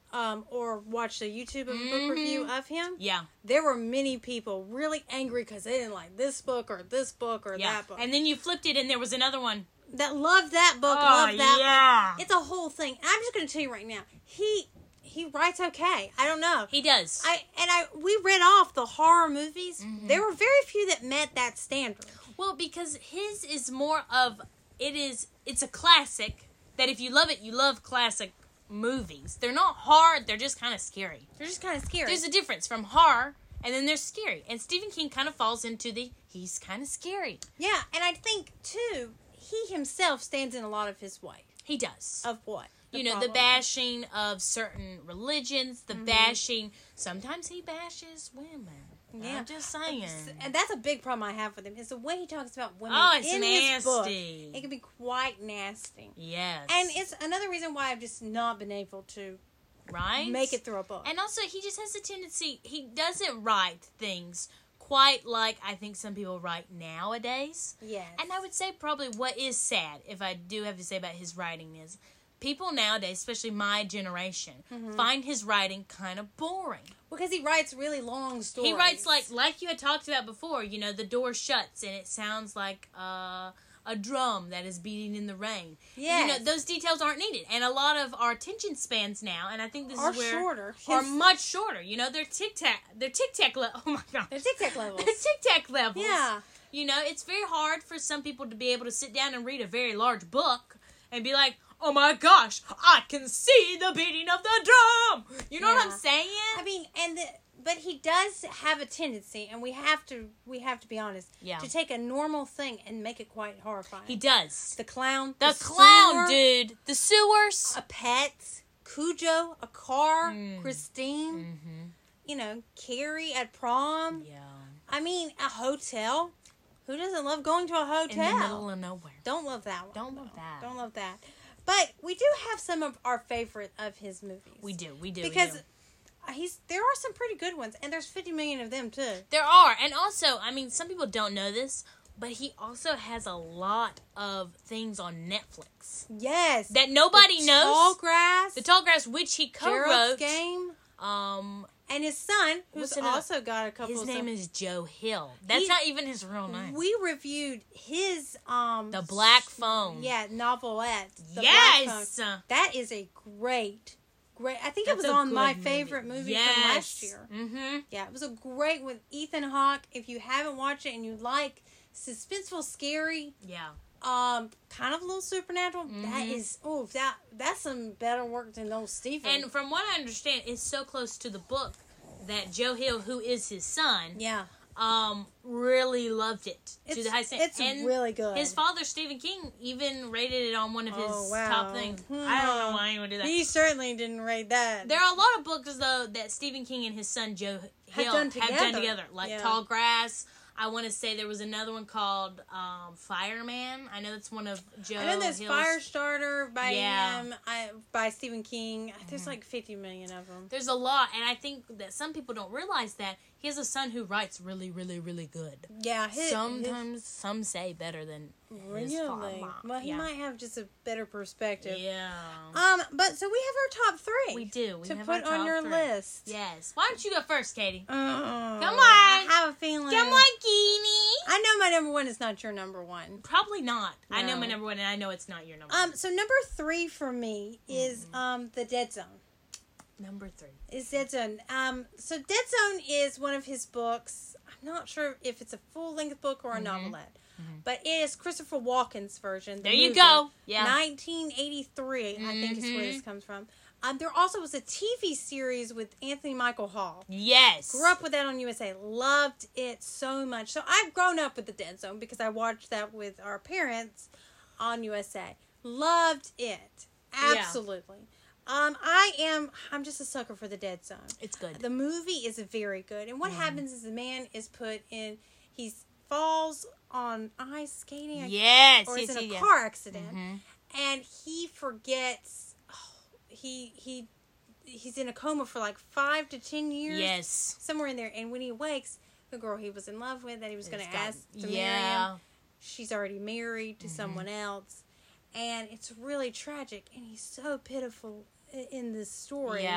[SPEAKER 2] um, or watched a YouTube of a
[SPEAKER 1] Mhm.
[SPEAKER 2] book review of him,
[SPEAKER 1] Yeah.
[SPEAKER 2] there were many people really angry because they didn't like this book or this book or
[SPEAKER 1] Yeah.
[SPEAKER 2] that book.
[SPEAKER 1] And then you flipped it and there was another one.
[SPEAKER 2] That loved that book,
[SPEAKER 1] Oh,
[SPEAKER 2] loved that
[SPEAKER 1] yeah.
[SPEAKER 2] book. It's a whole thing. And I'm just going to tell you right now, he he writes okay. I don't know.
[SPEAKER 1] He does.
[SPEAKER 2] I and I we read off the horror movies.
[SPEAKER 1] Mhm.
[SPEAKER 2] There were very few that met that standard.
[SPEAKER 1] Well, because his is more of, it is, it's a classic that if you love it, you love classic movies. They're not hard, they're just kind of scary.
[SPEAKER 2] They're just kind of scary.
[SPEAKER 1] There's a difference from horror and then there's scary. And Stephen King kind of falls into the, he's kind of scary.
[SPEAKER 2] Yeah, and I think too, he himself stands in a lot of his way.
[SPEAKER 1] He does.
[SPEAKER 2] Of what?
[SPEAKER 1] You know, the
[SPEAKER 2] following.
[SPEAKER 1] bashing of certain religions, the
[SPEAKER 2] Mhm.
[SPEAKER 1] bashing, sometimes he bashes women.
[SPEAKER 2] Yeah.
[SPEAKER 1] I'm just saying.
[SPEAKER 2] And that's a big problem I have with him, is the way he talks about women
[SPEAKER 1] Oh, it's
[SPEAKER 2] in his book.
[SPEAKER 1] nasty.
[SPEAKER 2] It can be quite nasty.
[SPEAKER 1] Yes.
[SPEAKER 2] And it's another reason why I've just not been able to
[SPEAKER 1] right?
[SPEAKER 2] make it through a book.
[SPEAKER 1] And also, he just has a tendency, he doesn't write things quite like I think some people write nowadays.
[SPEAKER 2] Yes.
[SPEAKER 1] And I would say probably what is sad, if I do have to say about his writing, is people nowadays, especially my generation,
[SPEAKER 2] Mhm.
[SPEAKER 1] find his writing kind of boring.
[SPEAKER 2] Because he writes really long stories.
[SPEAKER 1] He writes like like you had talked about before, you know, the door shuts and it sounds like uh, a drum that is beating in the rain.
[SPEAKER 2] Yes.
[SPEAKER 1] You know, those details aren't needed. And a lot of our attention spans now, and I think this
[SPEAKER 2] are
[SPEAKER 1] is where
[SPEAKER 2] shorter.
[SPEAKER 1] are
[SPEAKER 2] His-
[SPEAKER 1] much shorter. You know, they're tic tac they're tic tac le- oh my god.
[SPEAKER 2] They're tic tac levels.
[SPEAKER 1] They're tic tac levels.
[SPEAKER 2] Yeah.
[SPEAKER 1] You know, it's very hard for some people to be able to sit down and read a very large book and be like, oh my gosh, I can see the beating of the drum. You know what
[SPEAKER 2] Yeah.
[SPEAKER 1] I'm saying?
[SPEAKER 2] I mean, and the, but he does have a tendency, and we have to we have to be honest,
[SPEAKER 1] Yeah.
[SPEAKER 2] to take a normal thing and make it quite horrifying.
[SPEAKER 1] He does.
[SPEAKER 2] the clown,
[SPEAKER 1] The,
[SPEAKER 2] the
[SPEAKER 1] clown,
[SPEAKER 2] sewer,
[SPEAKER 1] dude. The sewers.
[SPEAKER 2] a pet, Cujo, a car,
[SPEAKER 1] Mm.
[SPEAKER 2] Christine,
[SPEAKER 1] Mm-hmm.
[SPEAKER 2] you know, Carrie at prom.
[SPEAKER 1] Yeah.
[SPEAKER 2] I mean, a hotel. Who doesn't love going to a hotel?
[SPEAKER 1] In the middle of nowhere.
[SPEAKER 2] Don't love that one.
[SPEAKER 1] Don't love
[SPEAKER 2] though.
[SPEAKER 1] that.
[SPEAKER 2] Don't love that. But we do have some of our favorite of his movies.
[SPEAKER 1] We do. We do.
[SPEAKER 2] because
[SPEAKER 1] we do.
[SPEAKER 2] he's there are some pretty good ones, and there's fifty million of them too.
[SPEAKER 1] There are. And also, I mean, some people don't know this, but he also has a lot of things on Netflix
[SPEAKER 2] Yes,
[SPEAKER 1] that nobody
[SPEAKER 2] the
[SPEAKER 1] knows.
[SPEAKER 2] Tall Grass,
[SPEAKER 1] The Tall Grass, which he
[SPEAKER 2] Gerald's
[SPEAKER 1] co-wrote.
[SPEAKER 2] Game,
[SPEAKER 1] Um,
[SPEAKER 2] and his son, who's
[SPEAKER 1] What's another-
[SPEAKER 2] also got a couple.
[SPEAKER 1] his
[SPEAKER 2] of
[SPEAKER 1] name
[SPEAKER 2] some-
[SPEAKER 1] is Joe Hill. That's
[SPEAKER 2] He-
[SPEAKER 1] not even his real name.
[SPEAKER 2] We reviewed his um
[SPEAKER 1] The Black Phone.
[SPEAKER 2] yeah novelette. The Black
[SPEAKER 1] yes.
[SPEAKER 2] Phone. That is a great, great. I think
[SPEAKER 1] That's
[SPEAKER 2] it was
[SPEAKER 1] a
[SPEAKER 2] on my
[SPEAKER 1] good
[SPEAKER 2] favorite movie
[SPEAKER 1] yes.
[SPEAKER 2] from last year.
[SPEAKER 1] Mm-hmm.
[SPEAKER 2] Yeah, it was a great with Ethan Hawke. If you haven't watched it and you like suspenseful, scary,
[SPEAKER 1] Yeah.
[SPEAKER 2] um, kind of a little supernatural, that
[SPEAKER 1] Mhm.
[SPEAKER 2] is oh that that's some better work than old Stephen.
[SPEAKER 1] And from what I understand, it's so close to the book that Joe Hill, who is his son,
[SPEAKER 2] yeah,
[SPEAKER 1] um, really loved it
[SPEAKER 2] it's
[SPEAKER 1] to the high standard.
[SPEAKER 2] it's
[SPEAKER 1] And
[SPEAKER 2] really good.
[SPEAKER 1] his father, Stephen King, even rated it on one of his
[SPEAKER 2] Oh, wow.
[SPEAKER 1] top things.
[SPEAKER 2] Hmm.
[SPEAKER 1] I don't know why he would do that.
[SPEAKER 2] He certainly didn't rate that.
[SPEAKER 1] There are a lot of books though that Stephen King and his son Joe
[SPEAKER 2] Have
[SPEAKER 1] Hill
[SPEAKER 2] done
[SPEAKER 1] have done
[SPEAKER 2] together.
[SPEAKER 1] together, like
[SPEAKER 2] Yeah.
[SPEAKER 1] Tall Grass. I want to say there was another one called um, Fireman. I know that's one of Joe.
[SPEAKER 2] I know there's
[SPEAKER 1] Hill's.
[SPEAKER 2] Firestarter by
[SPEAKER 1] Yeah.
[SPEAKER 2] him, I, by Stephen King. There's
[SPEAKER 1] Mhm.
[SPEAKER 2] like fifty million of them.
[SPEAKER 1] There's a lot, and I think that some people don't realize that he has a son who writes really, really, really good.
[SPEAKER 2] Yeah, his,
[SPEAKER 1] Sometimes some say better than
[SPEAKER 2] his,
[SPEAKER 1] his
[SPEAKER 2] really.
[SPEAKER 1] father.
[SPEAKER 2] Well, he
[SPEAKER 1] Yeah.
[SPEAKER 2] might have just a better perspective.
[SPEAKER 1] Yeah,
[SPEAKER 2] Um, but so we have our top three.
[SPEAKER 1] we do. We
[SPEAKER 2] to
[SPEAKER 1] have
[SPEAKER 2] put
[SPEAKER 1] our
[SPEAKER 2] on
[SPEAKER 1] top
[SPEAKER 2] your
[SPEAKER 1] three.
[SPEAKER 2] list.
[SPEAKER 1] Yes. Why don't you go first, Katie?
[SPEAKER 2] Uh,
[SPEAKER 1] Come on.
[SPEAKER 2] I have a feeling.
[SPEAKER 1] Come on, Keenie.
[SPEAKER 2] I know my number one is not your number one.
[SPEAKER 1] Probably not. I know
[SPEAKER 2] No.
[SPEAKER 1] my number one, and I know it's not your number.
[SPEAKER 2] Um, so number three for me is
[SPEAKER 1] Mhm.
[SPEAKER 2] um the Dead Zone.
[SPEAKER 1] Number three.
[SPEAKER 2] Is Dead Zone. Um, so Dead Zone is one of his books. I'm not sure if it's a full length book or a
[SPEAKER 1] Mhm.
[SPEAKER 2] novelette,
[SPEAKER 1] Mhm.
[SPEAKER 2] but it is Christopher Walken's version. the
[SPEAKER 1] There you
[SPEAKER 2] movie.
[SPEAKER 1] go. Yeah.
[SPEAKER 2] nineteen eighty-three, I think is where
[SPEAKER 1] Mhm.
[SPEAKER 2] this comes from. Um, there also was a T V series with Anthony Michael Hall.
[SPEAKER 1] Yes.
[SPEAKER 2] Grew up with that on U S A. Loved it so much. So I've grown up with the Dead Zone because I watched that with our parents on U S A. Loved it. Absolutely. Um, I am, I'm just a sucker for the Dead Zone.
[SPEAKER 1] It's good.
[SPEAKER 2] The movie is very good. And what
[SPEAKER 1] Mhm.
[SPEAKER 2] happens is the man is put in, he falls on ice skating. I-
[SPEAKER 1] Yes.
[SPEAKER 2] Or
[SPEAKER 1] yes,
[SPEAKER 2] is in a
[SPEAKER 1] yes,
[SPEAKER 2] car accident.
[SPEAKER 1] Mhm.
[SPEAKER 2] And he forgets, oh, he, he, he's in a coma for like five to ten years.
[SPEAKER 1] Yes.
[SPEAKER 2] Somewhere in there. And when he wakes, the girl he was in love with that he was going
[SPEAKER 1] It's
[SPEAKER 2] to
[SPEAKER 1] got-
[SPEAKER 2] ask to marry
[SPEAKER 1] yeah.
[SPEAKER 2] him, she's already married to
[SPEAKER 1] Mhm.
[SPEAKER 2] someone else. And it's really tragic. And he's so pitiful i- in this story.
[SPEAKER 1] Yeah.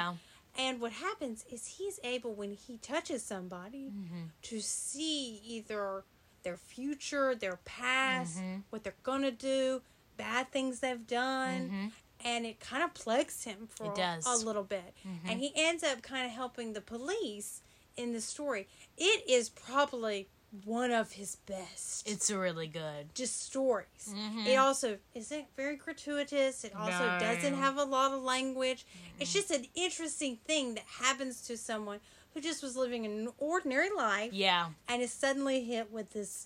[SPEAKER 2] And what happens is he's able, when he touches somebody,
[SPEAKER 1] mm-hmm.
[SPEAKER 2] to see either their future, their past,
[SPEAKER 1] mm-hmm.
[SPEAKER 2] what they're going to do, bad things they've done.
[SPEAKER 1] Mm-hmm.
[SPEAKER 2] And it kind of plagues him for
[SPEAKER 1] It does.
[SPEAKER 2] a little bit.
[SPEAKER 1] Mm-hmm.
[SPEAKER 2] And he ends up kind of helping the police in the story. It is probably one of his best.
[SPEAKER 1] It's really good.
[SPEAKER 2] Just stories.
[SPEAKER 1] Mm-hmm.
[SPEAKER 2] It also isn't very gratuitous. It also
[SPEAKER 1] No.
[SPEAKER 2] doesn't have a lot of language.
[SPEAKER 1] Mm-hmm.
[SPEAKER 2] It's just an interesting thing that happens to someone who just was living an ordinary life
[SPEAKER 1] Yeah.
[SPEAKER 2] and is suddenly hit with this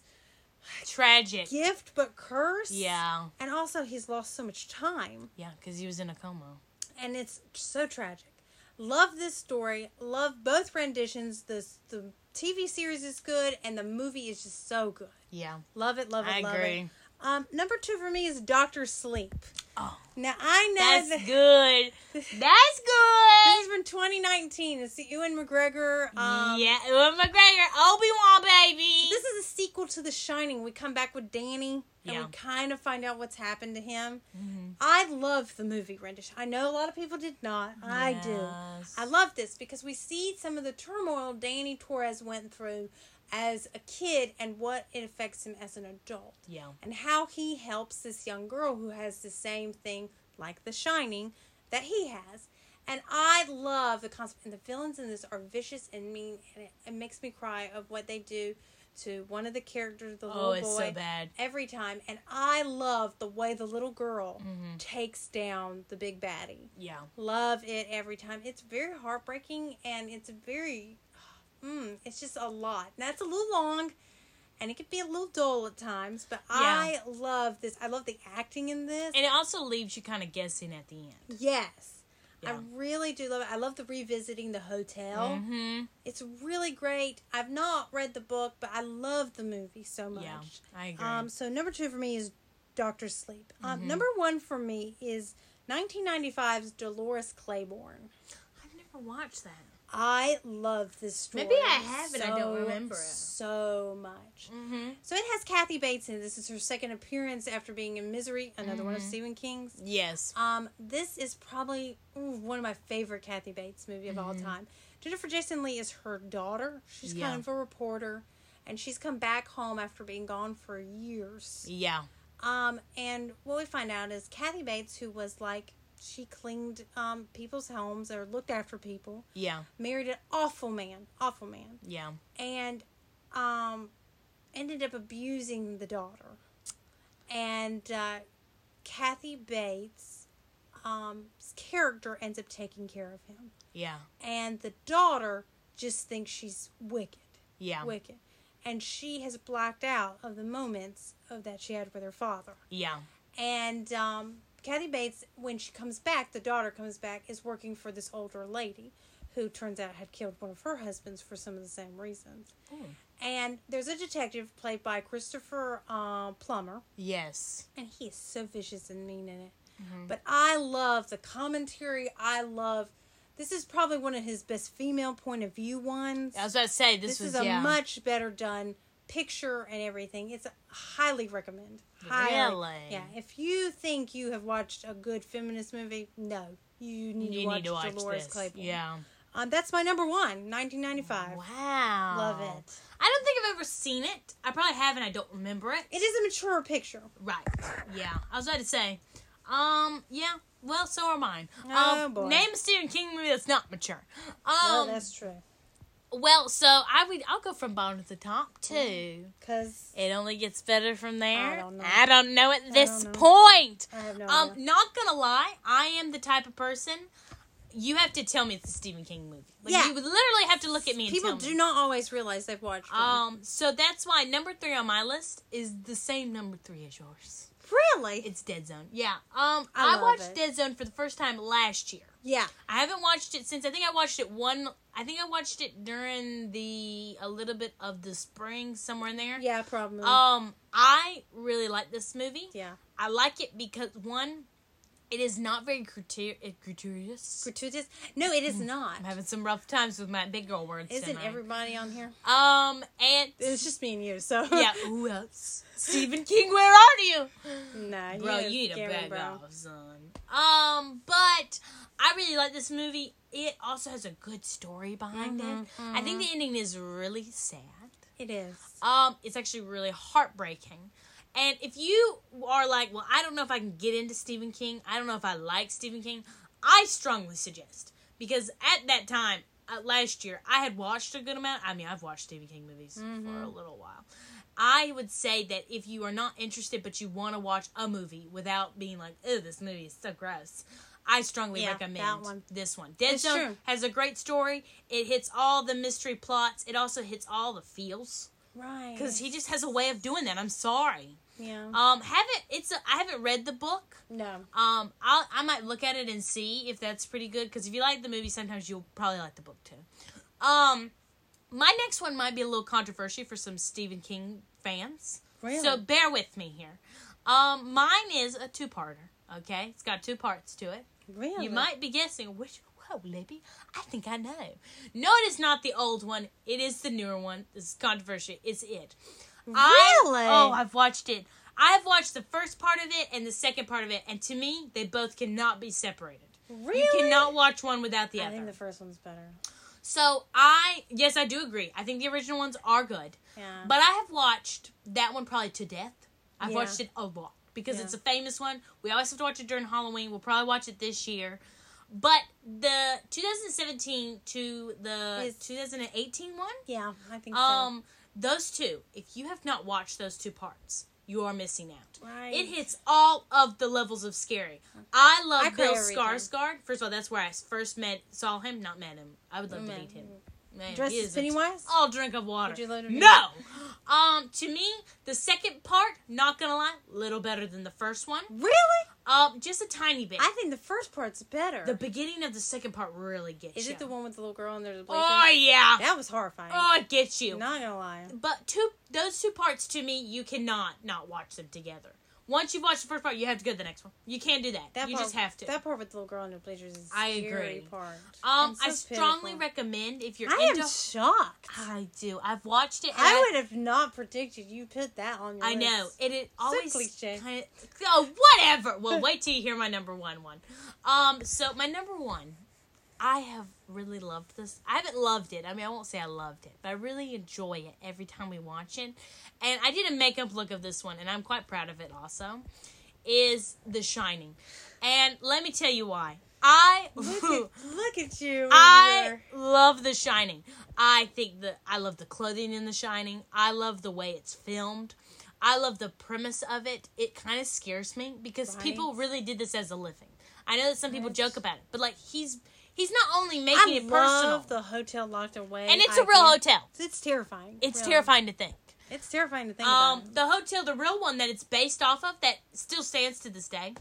[SPEAKER 1] Tragic.
[SPEAKER 2] gift but curse.
[SPEAKER 1] Yeah.
[SPEAKER 2] And also he's lost so much time.
[SPEAKER 1] Yeah, because he was in a coma.
[SPEAKER 2] And it's so tragic. Love this story. Love both renditions. The, the T V series is good and the movie is just so good.
[SPEAKER 1] Yeah.
[SPEAKER 2] Love it, love it,
[SPEAKER 1] I
[SPEAKER 2] love
[SPEAKER 1] agree.
[SPEAKER 2] it. Um, number two for me is Doctor Sleep.
[SPEAKER 1] Oh.
[SPEAKER 2] Now, I know
[SPEAKER 1] That's
[SPEAKER 2] that
[SPEAKER 1] good. That's
[SPEAKER 2] this
[SPEAKER 1] good.
[SPEAKER 2] is from twenty nineteen. It's the Ewan McGregor. Um,
[SPEAKER 1] yeah. Ewan McGregor. Obi-Wan, baby.
[SPEAKER 2] This is a sequel to The Shining. We come back with Danny, and
[SPEAKER 1] Yeah.
[SPEAKER 2] we kind of find out what's happened to him.
[SPEAKER 1] Mm-hmm.
[SPEAKER 2] I love the movie rendition. I know a lot of people did not. I do.
[SPEAKER 1] Yes.
[SPEAKER 2] I love this because we see some of the turmoil Danny Torres went through as a kid and what it affects him as an adult.
[SPEAKER 1] Yeah.
[SPEAKER 2] And how he helps this young girl who has the same thing like The Shining that he has. And I love the concept. And the villains in this are vicious and mean. And it, it makes me cry of what they do to one of the characters, the little
[SPEAKER 1] Oh, it's
[SPEAKER 2] boy.
[SPEAKER 1] so bad.
[SPEAKER 2] Every time. And I love the way the little girl
[SPEAKER 1] Mm-hmm.
[SPEAKER 2] takes down the big baddie.
[SPEAKER 1] Yeah.
[SPEAKER 2] Love it every time. It's very heartbreaking and it's very... Mm, it's just a lot. That's a little long, and it can be a little dull at times, but
[SPEAKER 1] Yeah.
[SPEAKER 2] I love this. I love the acting in this.
[SPEAKER 1] And it also leaves you kind of guessing at the end.
[SPEAKER 2] Yes.
[SPEAKER 1] Yeah.
[SPEAKER 2] I really do love it. I love the revisiting the hotel.
[SPEAKER 1] Mm-hmm.
[SPEAKER 2] It's really great. I've not read the book, but I love the movie so much.
[SPEAKER 1] Yeah, I agree.
[SPEAKER 2] Um, so number two for me is Doctor Sleep. Um,
[SPEAKER 1] Mhm.
[SPEAKER 2] Number one for me is nineteen ninety-five's Dolores Claiborne.
[SPEAKER 1] I've never watched that.
[SPEAKER 2] I love this story.
[SPEAKER 1] Maybe I have it, I don't
[SPEAKER 2] so,
[SPEAKER 1] remember it.
[SPEAKER 2] So much.
[SPEAKER 1] Mm-hmm.
[SPEAKER 2] So it has Kathy Bates in it. This is her second appearance after being in Misery, another one of
[SPEAKER 1] Mhm.
[SPEAKER 2] Stephen King's.
[SPEAKER 1] Yes.
[SPEAKER 2] Um, this is probably ooh, one of my favorite Kathy Bates movie of all
[SPEAKER 1] Mhm.
[SPEAKER 2] time. Jennifer Jason Leigh is her daughter. She's
[SPEAKER 1] Yeah.
[SPEAKER 2] kind of a reporter, and she's come back home after being gone for years.
[SPEAKER 1] Yeah.
[SPEAKER 2] Um, and what we find out is Kathy Bates, who was like, she cleaned um, people's homes or looked after people,
[SPEAKER 1] Yeah.
[SPEAKER 2] married an awful man, awful man,
[SPEAKER 1] Yeah.
[SPEAKER 2] and um, ended up abusing the daughter. And uh, Kathy Bates' um, character ends up taking care of him.
[SPEAKER 1] Yeah.
[SPEAKER 2] And the daughter just thinks she's wicked.
[SPEAKER 1] Yeah.
[SPEAKER 2] Wicked. And she has blacked out of the moments of that she had with her father.
[SPEAKER 1] Yeah.
[SPEAKER 2] And um, Kathy Bates, when she comes back, the daughter comes back, is working for this older lady who turns out had killed one of her husbands for some of the same reasons.
[SPEAKER 1] Ooh.
[SPEAKER 2] And there's a detective played by Christopher uh, Plummer,
[SPEAKER 1] Yes.
[SPEAKER 2] and he is so vicious and mean in it.
[SPEAKER 1] Mhm.
[SPEAKER 2] But I love the commentary. I love... This is probably one of his best female point of view ones.
[SPEAKER 1] I was about to say this,
[SPEAKER 2] This
[SPEAKER 1] was
[SPEAKER 2] is a
[SPEAKER 1] yeah.
[SPEAKER 2] much better done picture and everything. It's a highly recommend. Highly.
[SPEAKER 1] Really?
[SPEAKER 2] Yeah. If you think you have watched a good feminist movie, no, you need
[SPEAKER 1] You
[SPEAKER 2] to watch
[SPEAKER 1] need to watch
[SPEAKER 2] Dolores
[SPEAKER 1] this.
[SPEAKER 2] Claiborne.
[SPEAKER 1] Yeah.
[SPEAKER 2] Um, that's my number one, nineteen ninety-five.
[SPEAKER 1] Wow.
[SPEAKER 2] Love it.
[SPEAKER 1] I don't think I've ever seen it. I probably haven't. I don't remember it.
[SPEAKER 2] It is a mature picture.
[SPEAKER 1] Right. Yeah. I was about to say. Um. Yeah. Well, so are mine.
[SPEAKER 2] Oh,
[SPEAKER 1] um,
[SPEAKER 2] boy.
[SPEAKER 1] Name a Stephen King movie that's not mature. Um.
[SPEAKER 2] Well, that's true.
[SPEAKER 1] Well, so I would. I'll go from bottom to the top too.
[SPEAKER 2] Because
[SPEAKER 1] It only gets better from there.
[SPEAKER 2] I don't know.
[SPEAKER 1] I don't know at this
[SPEAKER 2] don't know.
[SPEAKER 1] point.
[SPEAKER 2] I have no
[SPEAKER 1] Um,
[SPEAKER 2] idea.
[SPEAKER 1] not gonna lie, I am the type of person. You have to tell me it's a Stephen King movie. Like,
[SPEAKER 2] Yeah.
[SPEAKER 1] you would literally have to look at me and
[SPEAKER 2] People
[SPEAKER 1] tell me.
[SPEAKER 2] do not always realize they've watched one.
[SPEAKER 1] Um, so that's why number three on my list is the same number three as yours.
[SPEAKER 2] Really?
[SPEAKER 1] It's Dead Zone. Yeah. Um,
[SPEAKER 2] I
[SPEAKER 1] I,
[SPEAKER 2] love
[SPEAKER 1] watched
[SPEAKER 2] it.
[SPEAKER 1] Dead Zone for the first time last year.
[SPEAKER 2] Yeah.
[SPEAKER 1] I haven't watched it since. I think I watched it one. I think I watched it during the a little bit of the spring, somewhere in there.
[SPEAKER 2] Yeah, probably.
[SPEAKER 1] Um, I really like this movie.
[SPEAKER 2] yeah.
[SPEAKER 1] I like it because one, It is not very gratu- gratuitous.
[SPEAKER 2] Gratuitous? No, it is not.
[SPEAKER 1] I'm having some rough times with my big girl words.
[SPEAKER 2] Isn't
[SPEAKER 1] tonight.
[SPEAKER 2] everybody on here?
[SPEAKER 1] Um, and
[SPEAKER 2] It's just me and you, so.
[SPEAKER 1] yeah. Who else? Stephen King, where are you?
[SPEAKER 2] Nah,
[SPEAKER 1] Bro,
[SPEAKER 2] you
[SPEAKER 1] you need a
[SPEAKER 2] Cameron
[SPEAKER 1] bag
[SPEAKER 2] Brown.
[SPEAKER 1] off, son. Um, but I really like this movie. It also has a good story behind
[SPEAKER 2] Mhm,
[SPEAKER 1] it. I think the ending is really sad.
[SPEAKER 2] It is.
[SPEAKER 1] Um, it's actually really heartbreaking. And if you are like, well, I don't know if I can get into Stephen King. I don't know if I like Stephen King. I strongly suggest. Because at that time, uh, last year, I had watched a good amount. I mean, I've watched Stephen King movies
[SPEAKER 2] Mm-hmm.
[SPEAKER 1] for a little while. I would say that if you are not interested, but you want to watch a movie without being like, oh, this movie is so gross, I strongly
[SPEAKER 2] Yeah,
[SPEAKER 1] recommend
[SPEAKER 2] that one.
[SPEAKER 1] this one. Dead
[SPEAKER 2] It's
[SPEAKER 1] Zone
[SPEAKER 2] true.
[SPEAKER 1] has a great story. It hits all the mystery plots. It also hits all the feels.
[SPEAKER 2] Right.
[SPEAKER 1] Because he just has a way of doing that. I'm sorry.
[SPEAKER 2] Yeah.
[SPEAKER 1] Um, haven't it's a, I haven't read the book.
[SPEAKER 2] No.
[SPEAKER 1] Um, I'll, I might look at it and see if that's pretty good. Because if you like the movie, sometimes you'll probably like the book too. Um, my next one might be a little controversial for some Stephen King fans.
[SPEAKER 2] Really?
[SPEAKER 1] So bear with me here. Um, mine is a two-parter. Okay, it's got two parts to it.
[SPEAKER 2] Really?
[SPEAKER 1] You might be guessing which. Whoa, Libby, I think I know. No, it is not the old one. It is the newer one. This is controversial. It's it.
[SPEAKER 2] Really?
[SPEAKER 1] I, oh, I've watched it. I've watched the first part of it and the second part of it, and to me, they both cannot be separated.
[SPEAKER 2] Really?
[SPEAKER 1] You cannot watch one without the
[SPEAKER 2] I
[SPEAKER 1] other.
[SPEAKER 2] think the first one's better.
[SPEAKER 1] So I, yes, I do agree. I think the original ones are good,
[SPEAKER 2] Yeah.
[SPEAKER 1] but I have watched that one probably to death. I've
[SPEAKER 2] Yeah.
[SPEAKER 1] watched it a lot because
[SPEAKER 2] Yeah.
[SPEAKER 1] it's a famous one. We always have to watch it during Halloween. We'll probably watch it this year. But the twenty seventeen to the
[SPEAKER 2] Is-
[SPEAKER 1] twenty eighteen one,
[SPEAKER 2] Yeah, I think
[SPEAKER 1] um, those two, if you have not watched those two parts, you are missing out.
[SPEAKER 2] so. Right.
[SPEAKER 1] It hits all of the levels of scary. I love
[SPEAKER 2] I cry
[SPEAKER 1] Bill
[SPEAKER 2] every time.
[SPEAKER 1] Skarsgård. First of all, that's where I first met, saw him, not met him. I would love to
[SPEAKER 2] Met
[SPEAKER 1] meet him.
[SPEAKER 2] him.
[SPEAKER 1] Man,
[SPEAKER 2] Dressed
[SPEAKER 1] he
[SPEAKER 2] as
[SPEAKER 1] is a
[SPEAKER 2] Pennywise?
[SPEAKER 1] all drink of water.
[SPEAKER 2] Would you let him
[SPEAKER 1] No. Um, to me, the second part, not gonna lie, little better than the first one.
[SPEAKER 2] Really?
[SPEAKER 1] Um, just a tiny bit.
[SPEAKER 2] I think the first part's better.
[SPEAKER 1] The beginning of the second part really gets
[SPEAKER 2] Is
[SPEAKER 1] you.
[SPEAKER 2] it the one with the little girl and there's a blinking?
[SPEAKER 1] Oh yeah.
[SPEAKER 2] That was horrifying.
[SPEAKER 1] Oh, it gets you.
[SPEAKER 2] Not gonna lie.
[SPEAKER 1] But two, those two parts to me, you cannot not watch them together. Once you've watched the first part, you have to go to the next one. You can't do that.
[SPEAKER 2] That
[SPEAKER 1] you
[SPEAKER 2] part,
[SPEAKER 1] just have to.
[SPEAKER 2] That part with the little girl in the bleachers is a
[SPEAKER 1] I
[SPEAKER 2] scary
[SPEAKER 1] agree.
[SPEAKER 2] part.
[SPEAKER 1] um,
[SPEAKER 2] And so
[SPEAKER 1] I strongly
[SPEAKER 2] pitiful.
[SPEAKER 1] recommend if you're
[SPEAKER 2] I
[SPEAKER 1] into.
[SPEAKER 2] am shocked.
[SPEAKER 1] I do. I've watched it. And
[SPEAKER 2] I would have not predicted you put that on your
[SPEAKER 1] I
[SPEAKER 2] list.
[SPEAKER 1] know. It, it always
[SPEAKER 2] cliche.
[SPEAKER 1] kind of. Oh, whatever. Well, wait till you hear my number one one. Um, so my number one, I have really loved this. I haven't loved it. I mean, I won't say I loved it, but I really enjoy it every time we watch it. And I did a makeup look of this one, and I'm quite proud of it. Also, is The Shining, and let me tell you why. I
[SPEAKER 2] Look at, look at you.
[SPEAKER 1] I
[SPEAKER 2] over
[SPEAKER 1] love The Shining. I think that I love the clothing in The Shining. I love the way it's filmed. I love the premise of it. It kind of scares me because
[SPEAKER 2] Right.
[SPEAKER 1] people really did this as a living. I know that some people
[SPEAKER 2] Right.
[SPEAKER 1] joke about it, but like he's he's not only making
[SPEAKER 2] I
[SPEAKER 1] it personal,
[SPEAKER 2] love the hotel locked away.
[SPEAKER 1] and it's a
[SPEAKER 2] idea.
[SPEAKER 1] real hotel.
[SPEAKER 2] It's terrifying.
[SPEAKER 1] It's
[SPEAKER 2] really.
[SPEAKER 1] terrifying to think.
[SPEAKER 2] It's terrifying to think
[SPEAKER 1] Um,
[SPEAKER 2] about.
[SPEAKER 1] the hotel, the real one that it's based off of, that still stands to this day,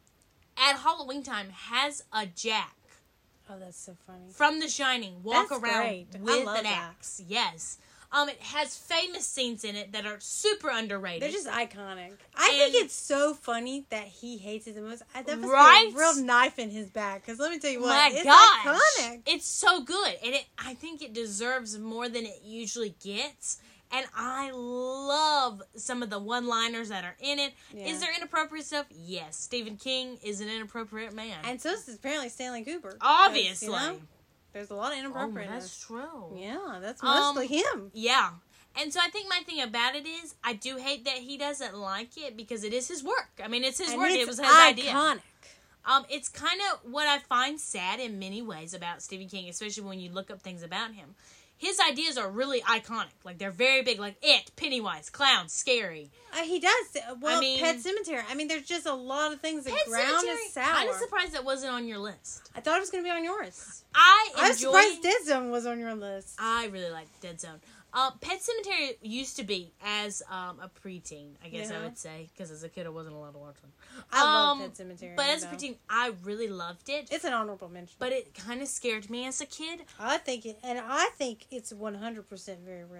[SPEAKER 1] at Halloween time has a Jack
[SPEAKER 2] Oh, that's so funny.
[SPEAKER 1] from The Shining walk
[SPEAKER 2] That's
[SPEAKER 1] around
[SPEAKER 2] great. I
[SPEAKER 1] with
[SPEAKER 2] love
[SPEAKER 1] an
[SPEAKER 2] that.
[SPEAKER 1] axe. Yes. Um, it has famous scenes in it that are super underrated.
[SPEAKER 2] They're just iconic. I
[SPEAKER 1] And-
[SPEAKER 2] think it's so funny that he hates it the most. I, that must
[SPEAKER 1] Right?
[SPEAKER 2] be a real knife in his back. Because let me tell you what,
[SPEAKER 1] My
[SPEAKER 2] it's
[SPEAKER 1] gosh,
[SPEAKER 2] iconic.
[SPEAKER 1] it's so good, and it. I think it deserves more than it usually gets. And I love some of the one-liners that are in it.
[SPEAKER 2] Yeah.
[SPEAKER 1] Is there inappropriate stuff? Yes. Stephen King is an inappropriate man.
[SPEAKER 2] And so is apparently Stanley Cooper.
[SPEAKER 1] Obviously.
[SPEAKER 2] You know, there's a lot of
[SPEAKER 1] Oh,
[SPEAKER 2] inappropriateness.
[SPEAKER 1] that's true.
[SPEAKER 2] Yeah, that's
[SPEAKER 1] Um,
[SPEAKER 2] mostly him.
[SPEAKER 1] Yeah. And so I think my thing about it is, I do hate that he doesn't like it because it is his work. I mean, it's his
[SPEAKER 2] And
[SPEAKER 1] work.
[SPEAKER 2] it's
[SPEAKER 1] It was his idea.
[SPEAKER 2] iconic.
[SPEAKER 1] Um, it's kind of what I find sad in many ways about Stephen King, especially when you look up things about him. His ideas are really iconic. Like, they're very big. Like, It, Pennywise, Clown, Scary.
[SPEAKER 2] Uh, he does. Uh, Well,
[SPEAKER 1] I mean-
[SPEAKER 2] Pet Cemetery. I mean, there's just a lot of things that
[SPEAKER 1] Pet
[SPEAKER 2] ground
[SPEAKER 1] Sematary,
[SPEAKER 2] is sour.
[SPEAKER 1] I'm surprised that wasn't on your list.
[SPEAKER 2] I thought it was going to be on yours.
[SPEAKER 1] I
[SPEAKER 2] I was
[SPEAKER 1] enjoy...
[SPEAKER 2] surprised Dead Zone was on your list.
[SPEAKER 1] I really like Dead Zone. Uh, Pet Cemetery used to be as um, a preteen, I guess I
[SPEAKER 2] Yeah.
[SPEAKER 1] would say, because as a kid I wasn't allowed to watch them.
[SPEAKER 2] I love
[SPEAKER 1] Um,
[SPEAKER 2] Pet Cemetery.
[SPEAKER 1] But as a
[SPEAKER 2] though.
[SPEAKER 1] preteen, I really loved it.
[SPEAKER 2] It's an honorable mention.
[SPEAKER 1] But it kind of scared me as a kid.
[SPEAKER 2] I think it, and I think it's one hundred percent very real.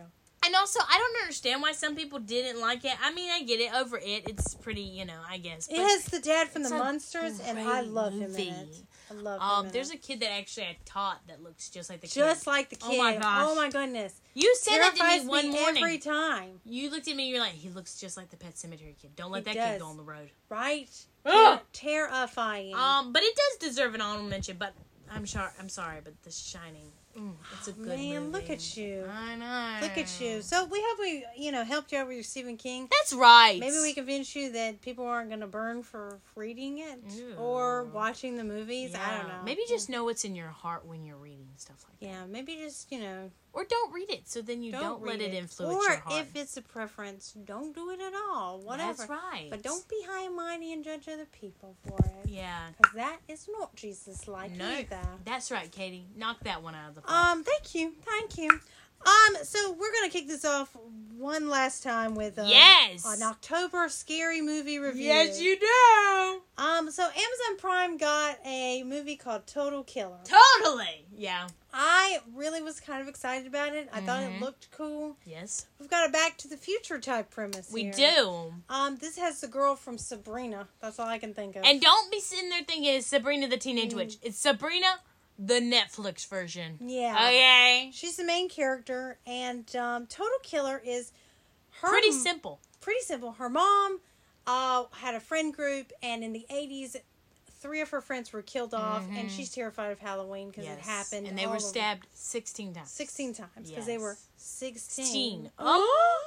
[SPEAKER 1] And also, I don't understand why some people didn't like it. I mean, I get it. Over It, it's pretty, you know, I guess.
[SPEAKER 2] It has the dad from the
[SPEAKER 1] it's a
[SPEAKER 2] Munsters, and I
[SPEAKER 1] great
[SPEAKER 2] love him
[SPEAKER 1] movie.
[SPEAKER 2] in it. I love
[SPEAKER 1] Um,
[SPEAKER 2] him in
[SPEAKER 1] there's
[SPEAKER 2] it.
[SPEAKER 1] a kid that actually I taught that looks just like the kid.
[SPEAKER 2] Just like the kid.
[SPEAKER 1] Oh my gosh.
[SPEAKER 2] Oh my goodness.
[SPEAKER 1] You said that to
[SPEAKER 2] Terrifies
[SPEAKER 1] me one morning.
[SPEAKER 2] every time.
[SPEAKER 1] You looked at me, you're like, he looks just like the Pet Cemetery kid. Don't let
[SPEAKER 2] He
[SPEAKER 1] that
[SPEAKER 2] does.
[SPEAKER 1] kid go on the road.
[SPEAKER 2] Right?
[SPEAKER 1] Ugh.
[SPEAKER 2] Ter- terrifying.
[SPEAKER 1] Um, but it does deserve an honorable mention, but I'm sure, I'm sorry, but The Shining, mm, it's a good
[SPEAKER 2] Man,
[SPEAKER 1] movie.
[SPEAKER 2] look at you.
[SPEAKER 1] I know.
[SPEAKER 2] Look at you. So we hope we, you know, helped you out with your Stephen King.
[SPEAKER 1] That's right.
[SPEAKER 2] Maybe we convinced you that people aren't going to burn for reading it
[SPEAKER 1] Ew.
[SPEAKER 2] or watching the movies. I
[SPEAKER 1] Yeah.
[SPEAKER 2] don't know.
[SPEAKER 1] Maybe just know what's in your heart when you're reading stuff like that.
[SPEAKER 2] Yeah, maybe just, you know,
[SPEAKER 1] Or don't read it, so then you don't,
[SPEAKER 2] don't,
[SPEAKER 1] let
[SPEAKER 2] read
[SPEAKER 1] it
[SPEAKER 2] it.
[SPEAKER 1] influence
[SPEAKER 2] or
[SPEAKER 1] your heart.
[SPEAKER 2] if it's a preference, don't do it at all. Whatever.
[SPEAKER 1] That's right.
[SPEAKER 2] But don't be high and mighty and judge other people for it.
[SPEAKER 1] Yeah.
[SPEAKER 2] Because that is not Jesus-like
[SPEAKER 1] No.
[SPEAKER 2] either.
[SPEAKER 1] That's right, Katie. Knock that one out of the park.
[SPEAKER 2] Um, thank you. Thank you. Um, so we're going to kick this off one last time with uh,
[SPEAKER 1] Yes.
[SPEAKER 2] an October scary movie review.
[SPEAKER 1] Yes, you do.
[SPEAKER 2] Um, so Amazon Prime got a movie called Total Killer.
[SPEAKER 1] Totally. Yeah.
[SPEAKER 2] I really was kind of excited about it. I thought it
[SPEAKER 1] Mhm.
[SPEAKER 2] looked cool.
[SPEAKER 1] Yes.
[SPEAKER 2] We've got a Back to the Future type premise
[SPEAKER 1] We
[SPEAKER 2] here.
[SPEAKER 1] do.
[SPEAKER 2] Um, this has the girl from Sabrina. That's all I can think of.
[SPEAKER 1] And don't be sitting there thinking it's Sabrina the Teenage
[SPEAKER 2] Mm.
[SPEAKER 1] Witch. It's Sabrina, the Netflix version.
[SPEAKER 2] yeah.
[SPEAKER 1] Okay.
[SPEAKER 2] She's the main character, and um, Total Killer is her
[SPEAKER 1] Pretty
[SPEAKER 2] m-
[SPEAKER 1] simple.
[SPEAKER 2] pretty simple. Her mom uh, had a friend group, and in the eighties, three of her friends were killed off, and
[SPEAKER 1] Mhm.
[SPEAKER 2] she's terrified of Halloween because it
[SPEAKER 1] Yes.
[SPEAKER 2] happened.
[SPEAKER 1] And they
[SPEAKER 2] all
[SPEAKER 1] were
[SPEAKER 2] over-
[SPEAKER 1] stabbed sixteen times.
[SPEAKER 2] sixteen times because they were
[SPEAKER 1] Yes.
[SPEAKER 2] sixteen.
[SPEAKER 1] sixteen. Oh.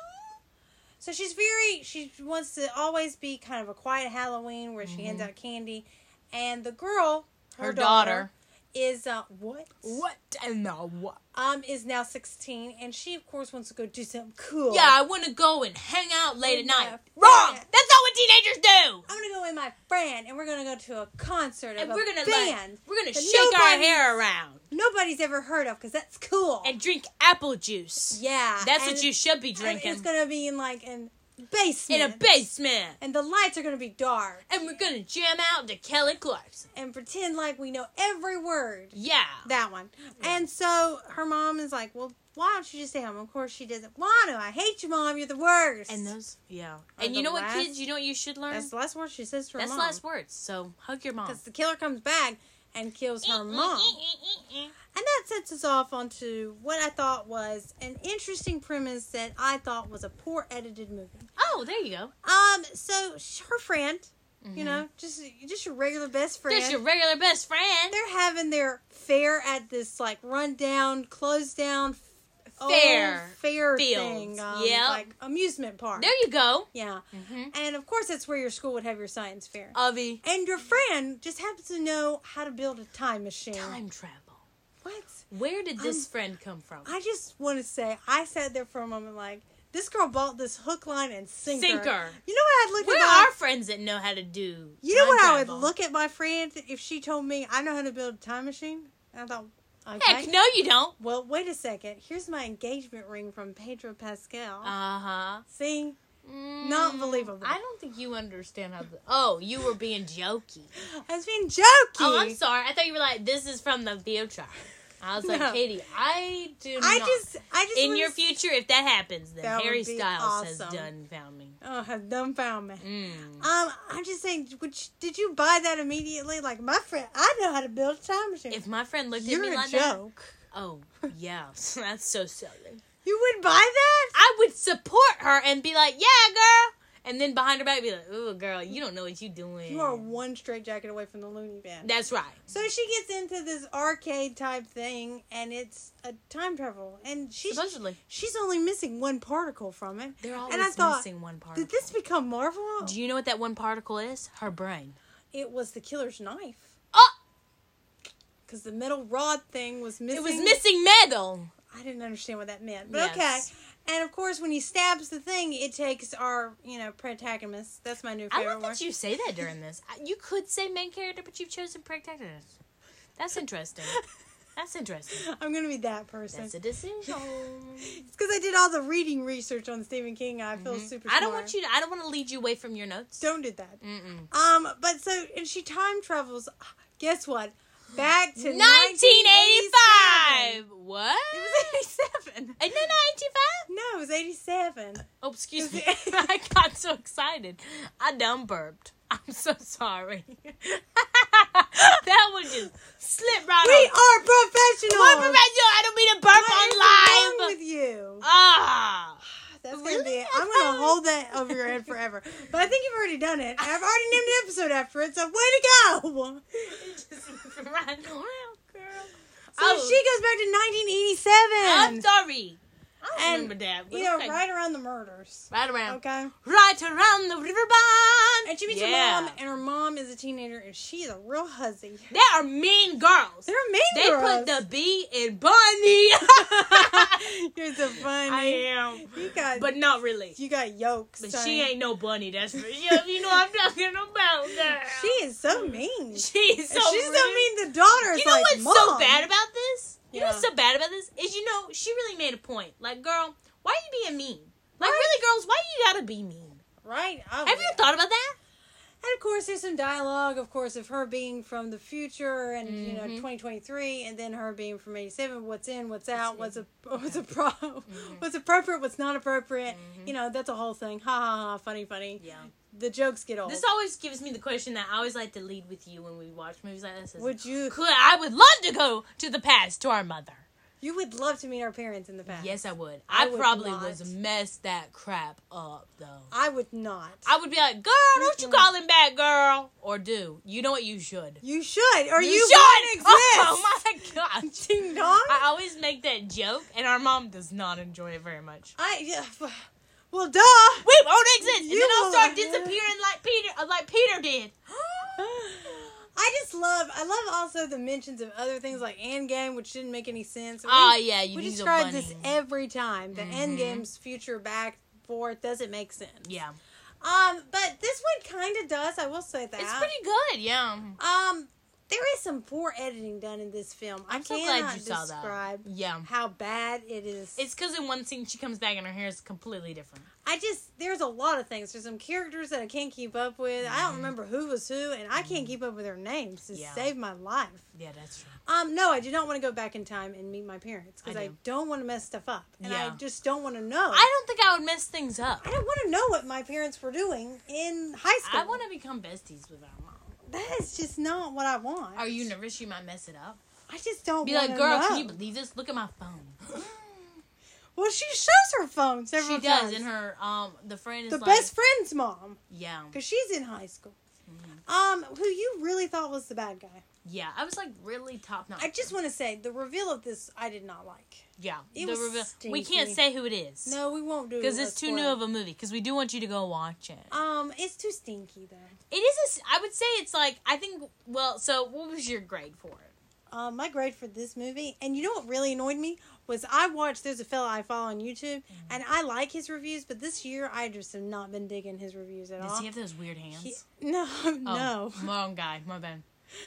[SPEAKER 2] So she's very, she wants to always be kind of a quiet Halloween where she hands out candy. And the girl, her,
[SPEAKER 1] Her
[SPEAKER 2] daughter,
[SPEAKER 1] daughter.
[SPEAKER 2] is, uh, what?
[SPEAKER 1] What in the what?
[SPEAKER 2] Um, is now sixteen, and she, of course, wants to go do something cool.
[SPEAKER 1] Yeah, I want to go and hang out late at
[SPEAKER 2] With my
[SPEAKER 1] night. Wrong!
[SPEAKER 2] friend.
[SPEAKER 1] That's not what teenagers do!
[SPEAKER 2] I'm gonna go with my friend, and we're gonna go to a concert
[SPEAKER 1] And
[SPEAKER 2] of
[SPEAKER 1] we're
[SPEAKER 2] a
[SPEAKER 1] gonna
[SPEAKER 2] band
[SPEAKER 1] like, we're gonna
[SPEAKER 2] that
[SPEAKER 1] shake our
[SPEAKER 2] nobody-
[SPEAKER 1] hair around
[SPEAKER 2] nobody's ever heard of, because that's cool.
[SPEAKER 1] and drink apple juice.
[SPEAKER 2] yeah.
[SPEAKER 1] That's
[SPEAKER 2] and-
[SPEAKER 1] what you should be
[SPEAKER 2] and
[SPEAKER 1] drinking.
[SPEAKER 2] It's gonna be in, like, an basement.
[SPEAKER 1] In a basement.
[SPEAKER 2] And the lights are gonna be dark.
[SPEAKER 1] And we're gonna jam out to Kelly Clarkson.
[SPEAKER 2] And pretend like we know every word.
[SPEAKER 1] Yeah.
[SPEAKER 2] That one. And so her mom is like, well, why don't you just stay home? Of course she doesn't want to. I hate you, Mom. You're the worst.
[SPEAKER 1] And those, yeah.
[SPEAKER 2] Are
[SPEAKER 1] And you
[SPEAKER 2] the
[SPEAKER 1] know what,
[SPEAKER 2] last-
[SPEAKER 1] kids? You know what you should learn?
[SPEAKER 2] That's the last word she says to her
[SPEAKER 1] That's the
[SPEAKER 2] mom.
[SPEAKER 1] last words. So hug your mom.
[SPEAKER 2] Because the killer comes back and kills her mom. And that sets us off onto what I thought was an interesting premise that I thought was a poor edited movie.
[SPEAKER 1] Oh, there you go.
[SPEAKER 2] Um, so sh- her friend, you know, just just your regular best friend.
[SPEAKER 1] Just your regular best friend.
[SPEAKER 2] They're having their fair at this like rundown, closed down f-
[SPEAKER 1] Fair
[SPEAKER 2] old fair
[SPEAKER 1] fields.
[SPEAKER 2] thing, um,
[SPEAKER 1] Yep.
[SPEAKER 2] like amusement park.
[SPEAKER 1] There you go.
[SPEAKER 2] Yeah,
[SPEAKER 1] Mm-hmm.
[SPEAKER 2] and of course that's where your school would have your science fair.
[SPEAKER 1] Avi.
[SPEAKER 2] And your friend just happens to know how to build a time machine.
[SPEAKER 1] Time travel.
[SPEAKER 2] What?
[SPEAKER 1] Where did this
[SPEAKER 2] Um,
[SPEAKER 1] friend come from?
[SPEAKER 2] I just want to say, I sat there for a moment like, this girl bought this hook, line, and sinker.
[SPEAKER 1] Sinker.
[SPEAKER 2] You know what I'd look
[SPEAKER 1] Where
[SPEAKER 2] at my,
[SPEAKER 1] are friends that know how to do
[SPEAKER 2] You know
[SPEAKER 1] time
[SPEAKER 2] what I would
[SPEAKER 1] travel?
[SPEAKER 2] look at my friend if she told me I know how to build a time machine? And I thought, okay.
[SPEAKER 1] Heck, no you don't.
[SPEAKER 2] Well, wait a second. Here's my engagement ring from Pedro Pascal.
[SPEAKER 1] Uh-huh.
[SPEAKER 2] See? Not believable.
[SPEAKER 1] I don't think you understand how the... Oh, you were being jokey.
[SPEAKER 2] I was being jokey.
[SPEAKER 1] Oh, I'm sorry. I thought you were like, this is from the future. I was like,
[SPEAKER 2] No.
[SPEAKER 1] Katie, I do
[SPEAKER 2] I
[SPEAKER 1] not.
[SPEAKER 2] just, I just
[SPEAKER 1] In
[SPEAKER 2] wanna
[SPEAKER 1] your
[SPEAKER 2] s-
[SPEAKER 1] future, if that happens, then
[SPEAKER 2] That would
[SPEAKER 1] Harry
[SPEAKER 2] be
[SPEAKER 1] Styles has
[SPEAKER 2] awesome.
[SPEAKER 1] done found me.
[SPEAKER 2] Oh, have dumbfound me.
[SPEAKER 1] Mm.
[SPEAKER 2] Um, I'm just saying, would you, did you buy that immediately? Like, my friend, I know how to build a time machine.
[SPEAKER 1] If my friend looked
[SPEAKER 2] You're
[SPEAKER 1] at me
[SPEAKER 2] a
[SPEAKER 1] like that,
[SPEAKER 2] joke.
[SPEAKER 1] oh yeah, that's so silly.
[SPEAKER 2] You would buy that?
[SPEAKER 1] I would support her and be like, yeah, girl. And then behind her back, be like, ooh, girl, you don't know what you doing.
[SPEAKER 2] You are one straight jacket away from the loony bin.
[SPEAKER 1] That's right.
[SPEAKER 2] So she gets into this arcade type thing, and it's a time travel, and she's
[SPEAKER 1] Supposedly.
[SPEAKER 2] she's only missing one particle from it.
[SPEAKER 1] They're always
[SPEAKER 2] and I thought,
[SPEAKER 1] missing one particle.
[SPEAKER 2] did this become Marvel?
[SPEAKER 1] Do you know what that one particle is? Her brain.
[SPEAKER 2] It was the killer's knife.
[SPEAKER 1] Oh!
[SPEAKER 2] Because the metal rod thing was missing.
[SPEAKER 1] It was missing metal.
[SPEAKER 2] I didn't understand what that meant, but
[SPEAKER 1] Yes.
[SPEAKER 2] okay. And of course, when he stabs the thing, it takes our, you know, protagonist. That's my new
[SPEAKER 1] I
[SPEAKER 2] favorite
[SPEAKER 1] love
[SPEAKER 2] word.
[SPEAKER 1] that you say that during this. I- You could say main character, but you've chosen protagonist. That's interesting. That's interesting.
[SPEAKER 2] I'm gonna be that person.
[SPEAKER 1] That's a decision.
[SPEAKER 2] It's because I did all the reading research on Stephen King. I feel super.
[SPEAKER 1] I don't
[SPEAKER 2] smart.
[SPEAKER 1] want you to. I don't want to lead you away from your notes.
[SPEAKER 2] Don't do that.
[SPEAKER 1] Mm-mm.
[SPEAKER 2] Um, but so and she time travels. Guess what? back to
[SPEAKER 1] nineteen eighty-five. What?
[SPEAKER 2] It was eighty-seven.
[SPEAKER 1] Isn't it ninety-five?
[SPEAKER 2] No, it was eighty-seven.
[SPEAKER 1] Oh, excuse me. I got so excited. I dumb burped. I'm so sorry. That one just slipped right
[SPEAKER 2] We
[SPEAKER 1] on.
[SPEAKER 2] are professionals.
[SPEAKER 1] We're professional. I don't mean to burp
[SPEAKER 2] What
[SPEAKER 1] on
[SPEAKER 2] is
[SPEAKER 1] live.
[SPEAKER 2] wrong with you?
[SPEAKER 1] Ah.
[SPEAKER 2] That's gonna
[SPEAKER 1] Really?
[SPEAKER 2] be it. I'm gonna hold that over your head forever. But I think you've already done it. I've already named an episode after it, so way to go!
[SPEAKER 1] Just right around, girl.
[SPEAKER 2] So
[SPEAKER 1] Oh.
[SPEAKER 2] she goes back to nineteen eighty-seven.
[SPEAKER 1] I'm sorry. I don't
[SPEAKER 2] And,
[SPEAKER 1] remember that. But
[SPEAKER 2] You know,
[SPEAKER 1] okay.
[SPEAKER 2] right around the murders.
[SPEAKER 1] Right around.
[SPEAKER 2] Okay?
[SPEAKER 1] Right around the riverband.
[SPEAKER 2] And she meets
[SPEAKER 1] Yeah.
[SPEAKER 2] her mom, and her mom is a teenager, and she's a real hussy.
[SPEAKER 1] They are mean girls.
[SPEAKER 2] They're mean
[SPEAKER 1] They
[SPEAKER 2] girls.
[SPEAKER 1] put the B in Bunny.
[SPEAKER 2] You're so funny.
[SPEAKER 1] I am.
[SPEAKER 2] You got,
[SPEAKER 1] But not really.
[SPEAKER 2] you got yolks.
[SPEAKER 1] But
[SPEAKER 2] honey.
[SPEAKER 1] she ain't no bunny, that's for you. You know what I'm talking about, girl.
[SPEAKER 2] She is so mean.
[SPEAKER 1] She's
[SPEAKER 2] And
[SPEAKER 1] so
[SPEAKER 2] she's so
[SPEAKER 1] rude.
[SPEAKER 2] mean. The daughter is
[SPEAKER 1] You know
[SPEAKER 2] like,
[SPEAKER 1] what's
[SPEAKER 2] Mom.
[SPEAKER 1] so bad about this? You know
[SPEAKER 2] Yeah.
[SPEAKER 1] what's so bad about this? Is, you know, she really made a point. Like, girl, why are you being mean? Like,
[SPEAKER 2] Right.
[SPEAKER 1] really, girls, why do you gotta be mean?
[SPEAKER 2] Right? Oh,
[SPEAKER 1] Have you
[SPEAKER 2] yeah.
[SPEAKER 1] thought about that?
[SPEAKER 2] And of course, there's some dialogue, of course, of her being from the future and you know
[SPEAKER 1] Mhm.
[SPEAKER 2] twenty twenty-three, and then her being from eighty-seven. What's in, what's out, what's
[SPEAKER 1] What's
[SPEAKER 2] a, what's a pro, what's appropriate, what's not appropriate. You know, that's a whole thing. Ha ha ha! Funny, funny.
[SPEAKER 1] Yeah.
[SPEAKER 2] The jokes get old.
[SPEAKER 1] This always gives me the question that I always like to lead with you when we watch movies like this. Is,
[SPEAKER 2] Would you?
[SPEAKER 1] could I would love to go to the past to our mother.
[SPEAKER 2] You would love to meet our parents in the past.
[SPEAKER 1] Yes, I would.
[SPEAKER 2] I
[SPEAKER 1] I,
[SPEAKER 2] would
[SPEAKER 1] probably
[SPEAKER 2] not.
[SPEAKER 1] was mess that crap up though.
[SPEAKER 2] I would not.
[SPEAKER 1] I would be like, "Girl, don't you
[SPEAKER 2] Mm-mm.
[SPEAKER 1] call him back, girl?" Or do you know what you should?
[SPEAKER 2] You should, or you,
[SPEAKER 1] You
[SPEAKER 2] wouldn't
[SPEAKER 1] should.
[SPEAKER 2] exist.
[SPEAKER 1] Oh my god!
[SPEAKER 2] Ding dong.
[SPEAKER 1] I always make that joke, and our mom does not enjoy it very much.
[SPEAKER 2] I yeah. Well, duh.
[SPEAKER 1] We won't exist, and
[SPEAKER 2] You
[SPEAKER 1] then I'll
[SPEAKER 2] will-
[SPEAKER 1] start disappearing like Peter, uh, like Peter did.
[SPEAKER 2] I just love. I love also the mentions of other things like Endgame, which didn't make any sense. We-
[SPEAKER 1] Ah, yeah, you
[SPEAKER 2] we
[SPEAKER 1] need a
[SPEAKER 2] describe
[SPEAKER 1] bunny.
[SPEAKER 2] this every time. The
[SPEAKER 1] Mhm.
[SPEAKER 2] Endgame's future back forth doesn't make sense.
[SPEAKER 1] Yeah,
[SPEAKER 2] Um, but this one kind of does. I will say that.
[SPEAKER 1] it's pretty good. Yeah,
[SPEAKER 2] Um, there is some poor editing done in this film. I
[SPEAKER 1] I'm so
[SPEAKER 2] cannot
[SPEAKER 1] glad you saw that.
[SPEAKER 2] describe
[SPEAKER 1] Yeah,
[SPEAKER 2] how bad it is.
[SPEAKER 1] it's because in one scene she comes back and her hair is completely different.
[SPEAKER 2] I just there's a lot of things. There's some characters that I can't keep up with. I don't remember who was who, and I can't keep up with their names to
[SPEAKER 1] Yeah.
[SPEAKER 2] save my life.
[SPEAKER 1] Yeah, that's true.
[SPEAKER 2] Um, no, I do not want to go back in time and meet my parents because
[SPEAKER 1] I
[SPEAKER 2] I,
[SPEAKER 1] do.
[SPEAKER 2] don't want to mess stuff up, and I
[SPEAKER 1] Yeah.
[SPEAKER 2] just don't want to know.
[SPEAKER 1] I don't think I would mess things up.
[SPEAKER 2] I don't want to know what my parents were doing in high school.
[SPEAKER 1] I want to become besties with our mom.
[SPEAKER 2] That is just not what I want.
[SPEAKER 1] Are you nervous you might mess it up?
[SPEAKER 2] I just don't
[SPEAKER 1] Be
[SPEAKER 2] want
[SPEAKER 1] like,
[SPEAKER 2] to
[SPEAKER 1] girl,
[SPEAKER 2] know.
[SPEAKER 1] can you believe this? Look at my phone.
[SPEAKER 2] Well, she shows her phone several
[SPEAKER 1] She does,
[SPEAKER 2] times.
[SPEAKER 1] and her um the friend is
[SPEAKER 2] the
[SPEAKER 1] like,
[SPEAKER 2] best friend's mom,
[SPEAKER 1] yeah,
[SPEAKER 2] because she's in high school.
[SPEAKER 1] Mhm.
[SPEAKER 2] Um, who you really thought was the bad guy?
[SPEAKER 1] yeah. I was like really top notch.
[SPEAKER 2] I just want to say the reveal of this I did not like.
[SPEAKER 1] yeah.
[SPEAKER 2] it
[SPEAKER 1] the
[SPEAKER 2] was
[SPEAKER 1] reveal- we
[SPEAKER 2] stinky.
[SPEAKER 1] can't say who it is.
[SPEAKER 2] No, we won't do it
[SPEAKER 1] because it's too new of a movie. Because we do want you to go watch it.
[SPEAKER 2] Um, it's too stinky though.
[SPEAKER 1] It is. A, s- I would say it's like I think. Well, so what was your grade for it?
[SPEAKER 2] Um, my grade for this movie, and you know what really annoyed me was I watched. There's a fella I follow on YouTube,
[SPEAKER 1] Mm-hmm.
[SPEAKER 2] and I like his reviews, but this year I just have not been digging his reviews at
[SPEAKER 1] Does
[SPEAKER 2] all.
[SPEAKER 1] he have those weird hands?
[SPEAKER 2] He- no,
[SPEAKER 1] Oh,
[SPEAKER 2] no.
[SPEAKER 1] wrong guy. My bad.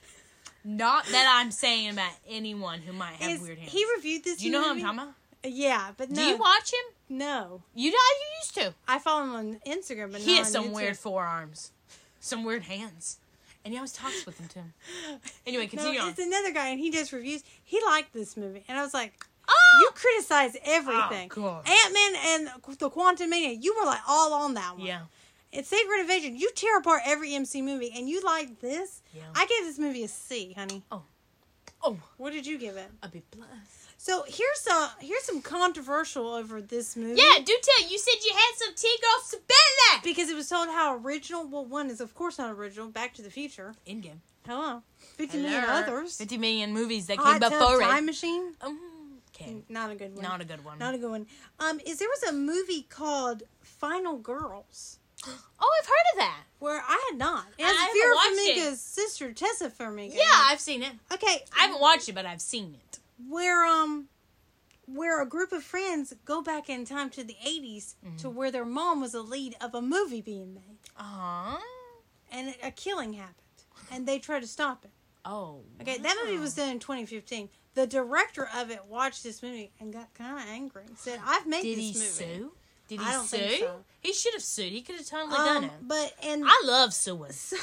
[SPEAKER 1] Not that I'm saying about anyone who might have
[SPEAKER 2] Is-
[SPEAKER 1] weird hands.
[SPEAKER 2] he reviewed this?
[SPEAKER 1] Do you know who I'm
[SPEAKER 2] movie?
[SPEAKER 1] talking about?
[SPEAKER 2] Yeah, but no.
[SPEAKER 1] Do you watch him?
[SPEAKER 2] No,
[SPEAKER 1] You, you used to.
[SPEAKER 2] I follow him on Instagram, but
[SPEAKER 1] He
[SPEAKER 2] not
[SPEAKER 1] has
[SPEAKER 2] on
[SPEAKER 1] some
[SPEAKER 2] YouTube.
[SPEAKER 1] weird forearms, some weird hands, and he always talks with them too. Anyway,
[SPEAKER 2] No,
[SPEAKER 1] continue on.
[SPEAKER 2] it's another guy, and he does reviews. He liked this movie, and I was like,
[SPEAKER 1] Oh,
[SPEAKER 2] "You criticize everything."
[SPEAKER 1] Oh, God.
[SPEAKER 2] Ant Man and the Quantum Mania, you were like all on that one.
[SPEAKER 1] Yeah,
[SPEAKER 2] It's Sacred Invasion. You tear apart every M C movie, and you like this.
[SPEAKER 1] yeah.
[SPEAKER 2] I gave this movie a C, honey.
[SPEAKER 1] Oh,
[SPEAKER 2] What did you give it?
[SPEAKER 1] a bit plus.
[SPEAKER 2] So here's a here's some controversial over this movie.
[SPEAKER 1] Yeah, do tell. You said you had some tea girl Sabella.
[SPEAKER 2] Because it was told how original. Well, one is of course not original. Back to the Future.
[SPEAKER 1] Endgame.
[SPEAKER 2] Hello. Fifty million
[SPEAKER 1] Hello.
[SPEAKER 2] others.
[SPEAKER 1] Fifty million movies that
[SPEAKER 2] Hot
[SPEAKER 1] came
[SPEAKER 2] Tub
[SPEAKER 1] before
[SPEAKER 2] Time
[SPEAKER 1] it.
[SPEAKER 2] Machine.
[SPEAKER 1] Um, okay,
[SPEAKER 2] Not a good one.
[SPEAKER 1] not a good one.
[SPEAKER 2] Not a good one. Um, is there was a movie called Final Girls
[SPEAKER 1] Oh, I've heard of that.
[SPEAKER 2] where I had not. It has
[SPEAKER 1] I haven't
[SPEAKER 2] Vera
[SPEAKER 1] watched it.
[SPEAKER 2] Farmiga's sister Tessa Farmiga.
[SPEAKER 1] Yeah, I've seen it.
[SPEAKER 2] Okay.
[SPEAKER 1] I haven't watched it, but I've seen it.
[SPEAKER 2] Where um, where a group of friends go back in time to the eighties
[SPEAKER 1] Mm-hmm.
[SPEAKER 2] to where their mom was a lead of a movie being made,
[SPEAKER 1] Uh-huh.
[SPEAKER 2] and a killing happened, and they try to stop it.
[SPEAKER 1] Oh.
[SPEAKER 2] Okay, that movie was done in twenty fifteen. The director of it watched this movie and got kind of angry. Said, "I've made
[SPEAKER 1] Did
[SPEAKER 2] this
[SPEAKER 1] he
[SPEAKER 2] movie."
[SPEAKER 1] sue? Did he
[SPEAKER 2] I don't
[SPEAKER 1] sue?
[SPEAKER 2] think so.
[SPEAKER 1] He should have sued. He could have totally done
[SPEAKER 2] Um,
[SPEAKER 1] it.
[SPEAKER 2] but and
[SPEAKER 1] I love suing.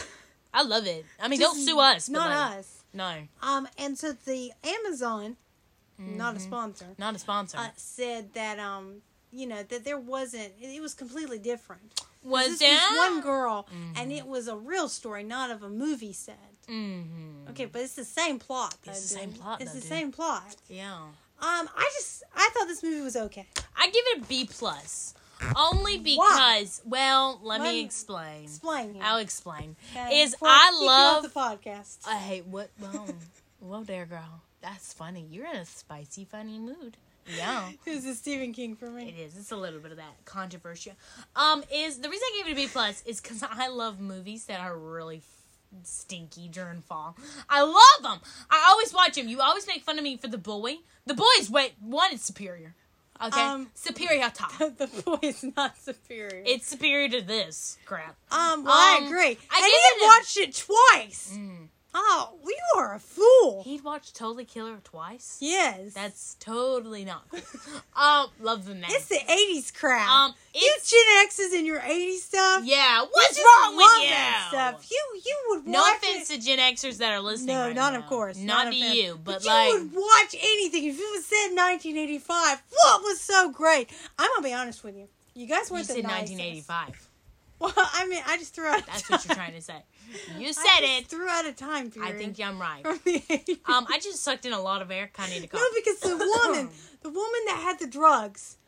[SPEAKER 1] I love it. I mean,
[SPEAKER 2] Just
[SPEAKER 1] don't sue us. but
[SPEAKER 2] Not
[SPEAKER 1] like,
[SPEAKER 2] us.
[SPEAKER 1] No.
[SPEAKER 2] Um, and so the Amazon, not a sponsor,
[SPEAKER 1] Not a sponsor.
[SPEAKER 2] uh, said that um, you know, that there wasn't. It was completely different.
[SPEAKER 1] was
[SPEAKER 2] This
[SPEAKER 1] there?
[SPEAKER 2] was one girl, and it was a real story, not of a movie set.
[SPEAKER 1] Mm-hmm.
[SPEAKER 2] Okay, but it's the same plot. Though,
[SPEAKER 1] It's the
[SPEAKER 2] dude.
[SPEAKER 1] same plot,
[SPEAKER 2] It's
[SPEAKER 1] though,
[SPEAKER 2] the
[SPEAKER 1] dude.
[SPEAKER 2] same plot.
[SPEAKER 1] Yeah.
[SPEAKER 2] Um, I just I thought this movie was okay.
[SPEAKER 1] I give it a B plus. Only because, well, let
[SPEAKER 2] Let
[SPEAKER 1] me
[SPEAKER 2] me-
[SPEAKER 1] explain.
[SPEAKER 2] Explain here.
[SPEAKER 1] I'll explain.
[SPEAKER 2] Okay,
[SPEAKER 1] Is
[SPEAKER 2] before
[SPEAKER 1] I
[SPEAKER 2] kick you
[SPEAKER 1] love.
[SPEAKER 2] off the podcast.
[SPEAKER 1] I hate what. Whoa, whoa there, girl. That's funny. You're in a spicy, funny mood. Yeah.
[SPEAKER 2] This is Stephen King for
[SPEAKER 1] It
[SPEAKER 2] me.
[SPEAKER 1] is. It's a little bit of that controversy. Um, is the reason I gave it a B plus is because I love movies that are really f- stinky during fall. I love them. I always watch them. You always make fun of me for The Boy. The Boy is wait one is superior. Okay,
[SPEAKER 2] Um,
[SPEAKER 1] superior top.
[SPEAKER 2] The boy is not superior.
[SPEAKER 1] It's superior to this crap.
[SPEAKER 2] um, well, I
[SPEAKER 1] um,
[SPEAKER 2] agree.
[SPEAKER 1] I
[SPEAKER 2] and
[SPEAKER 1] give
[SPEAKER 2] he
[SPEAKER 1] it a-
[SPEAKER 2] had watched it twice.
[SPEAKER 1] Mm.
[SPEAKER 2] Oh, you are a fool.
[SPEAKER 1] He'd watched Totally Killer twice.
[SPEAKER 2] Yes.
[SPEAKER 1] That's totally not cool. um, love the name.
[SPEAKER 2] It's the eighties crowd.
[SPEAKER 1] Um,
[SPEAKER 2] you
[SPEAKER 1] it's
[SPEAKER 2] Gen X's in your eighties stuff.
[SPEAKER 1] yeah.
[SPEAKER 2] you
[SPEAKER 1] What's
[SPEAKER 2] just
[SPEAKER 1] wrong with
[SPEAKER 2] love
[SPEAKER 1] you?
[SPEAKER 2] that stuff. You you would
[SPEAKER 1] No
[SPEAKER 2] watch
[SPEAKER 1] offense
[SPEAKER 2] it.
[SPEAKER 1] to Gen Xers that are listening.
[SPEAKER 2] No,
[SPEAKER 1] right
[SPEAKER 2] not
[SPEAKER 1] now.
[SPEAKER 2] of course.
[SPEAKER 1] Not,
[SPEAKER 2] Not
[SPEAKER 1] to
[SPEAKER 2] offense.
[SPEAKER 1] you, but,
[SPEAKER 2] But
[SPEAKER 1] like,
[SPEAKER 2] you would watch anything if it was said nineteen eighty-five. What was so great? I'm gonna be honest with you. You guys
[SPEAKER 1] you
[SPEAKER 2] weren't the
[SPEAKER 1] said
[SPEAKER 2] nicest.
[SPEAKER 1] nineteen eighty-five.
[SPEAKER 2] Well, I mean, I just threw out.
[SPEAKER 1] That's what you're trying to say. You said
[SPEAKER 2] I just
[SPEAKER 1] it.
[SPEAKER 2] Threw out a time period.
[SPEAKER 1] I think I'm right.
[SPEAKER 2] From the eighties.
[SPEAKER 1] Um, I just sucked in a lot of air. Kind of need to
[SPEAKER 2] no,
[SPEAKER 1] cough.
[SPEAKER 2] because the woman, the woman that had the drugs,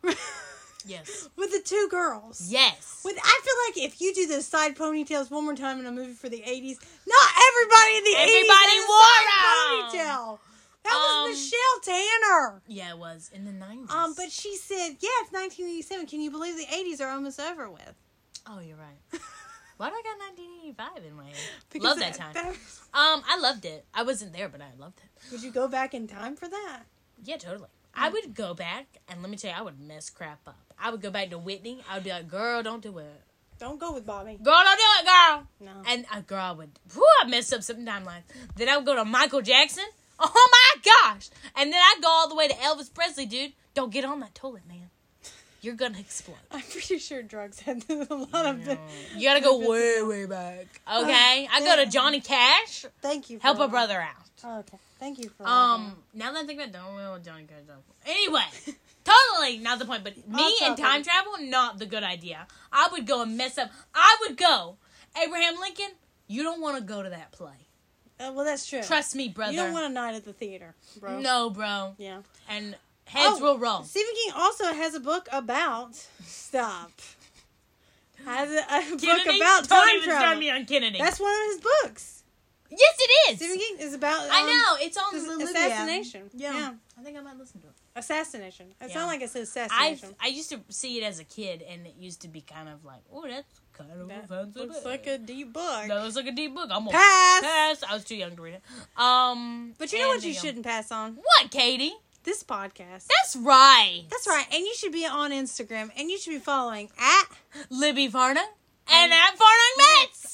[SPEAKER 1] Yes.
[SPEAKER 2] with the two girls.
[SPEAKER 1] Yes.
[SPEAKER 2] With, I feel like if you do the side ponytails one more time in a movie for the eighties, not everybody in the
[SPEAKER 1] Everybody
[SPEAKER 2] eighties
[SPEAKER 1] wore
[SPEAKER 2] had a side
[SPEAKER 1] 'em.
[SPEAKER 2] ponytail. That
[SPEAKER 1] Um,
[SPEAKER 2] was Michelle Tanner.
[SPEAKER 1] Yeah, it was in the nineties.
[SPEAKER 2] Um, but she said, "Yeah, it's nineteen eighty-seven. Can you believe the eighties are almost over with?"
[SPEAKER 1] oh, you're right. Why do I got nineteen eighty-five in my head?
[SPEAKER 2] Because
[SPEAKER 1] Love that time. Um, I loved it. I wasn't there, but I loved it.
[SPEAKER 2] Would you go back in time for that?
[SPEAKER 1] Yeah, totally. I would go back, and let me tell you, I would mess crap up. I would go back to Whitney. I would be like, girl, don't do it.
[SPEAKER 2] Don't go with Bobby.
[SPEAKER 1] Girl, don't do it, girl.
[SPEAKER 2] No.
[SPEAKER 1] And a girl would, whew, I messed up some timelines. Then I would go to Michael Jackson. Oh my gosh. And then I'd go all the way to Elvis Presley, dude. Don't get on that toilet, man. You're gonna explode.
[SPEAKER 2] I'm pretty sure drugs had a lot of. The,
[SPEAKER 1] You gotta go way, way back. Okay? I go to Johnny Cash.
[SPEAKER 2] Thank you. For
[SPEAKER 1] Help a
[SPEAKER 2] that.
[SPEAKER 1] brother out.
[SPEAKER 2] Oh, okay. Thank you for
[SPEAKER 1] Um, now that I think about it, don't know what Johnny Cash does. Anyway, totally not the point. But me
[SPEAKER 2] Off
[SPEAKER 1] and
[SPEAKER 2] topic.
[SPEAKER 1] time travel, not the good idea. I would go and mess up. I would go. Abraham Lincoln, you don't want to go to that play.
[SPEAKER 2] Uh, well, that's true.
[SPEAKER 1] Trust me, brother.
[SPEAKER 2] You don't want a night at the theater, bro.
[SPEAKER 1] No, bro.
[SPEAKER 2] Yeah.
[SPEAKER 1] And heads
[SPEAKER 2] Oh,
[SPEAKER 1] will roll.
[SPEAKER 2] Stephen King also has a book about. Stop. Has a, a book
[SPEAKER 1] Kennedy?
[SPEAKER 2] about
[SPEAKER 1] Don't
[SPEAKER 2] time
[SPEAKER 1] even start
[SPEAKER 2] travel.
[SPEAKER 1] me on Kennedy.
[SPEAKER 2] That's one of his books.
[SPEAKER 1] yes, it
[SPEAKER 2] Stephen
[SPEAKER 1] is.
[SPEAKER 2] King is about. Um,
[SPEAKER 1] I know. It's on
[SPEAKER 2] this
[SPEAKER 1] the Libya.
[SPEAKER 2] assassination.
[SPEAKER 1] Yeah.
[SPEAKER 2] Yeah.
[SPEAKER 1] I think I might listen to it.
[SPEAKER 2] Assassination. It
[SPEAKER 1] Yeah.
[SPEAKER 2] sounds like it's
[SPEAKER 1] I
[SPEAKER 2] assassination.
[SPEAKER 1] I used to see it as a kid, and it used to be kind of like, oh, that's kind of
[SPEAKER 2] That
[SPEAKER 1] a fancy
[SPEAKER 2] looks
[SPEAKER 1] book.
[SPEAKER 2] like a deep book.
[SPEAKER 1] That looks like a deep book. I'm gonna
[SPEAKER 2] Pass.
[SPEAKER 1] pass. I was too young to read it. Um,
[SPEAKER 2] But you know what
[SPEAKER 1] and,
[SPEAKER 2] you
[SPEAKER 1] know-
[SPEAKER 2] shouldn't pass on?
[SPEAKER 1] What, Katie?
[SPEAKER 2] This podcast.
[SPEAKER 1] That's right.
[SPEAKER 2] That's right. And you should be on Instagram, and you should be following at.
[SPEAKER 1] Libby Varna and at Varna Mets.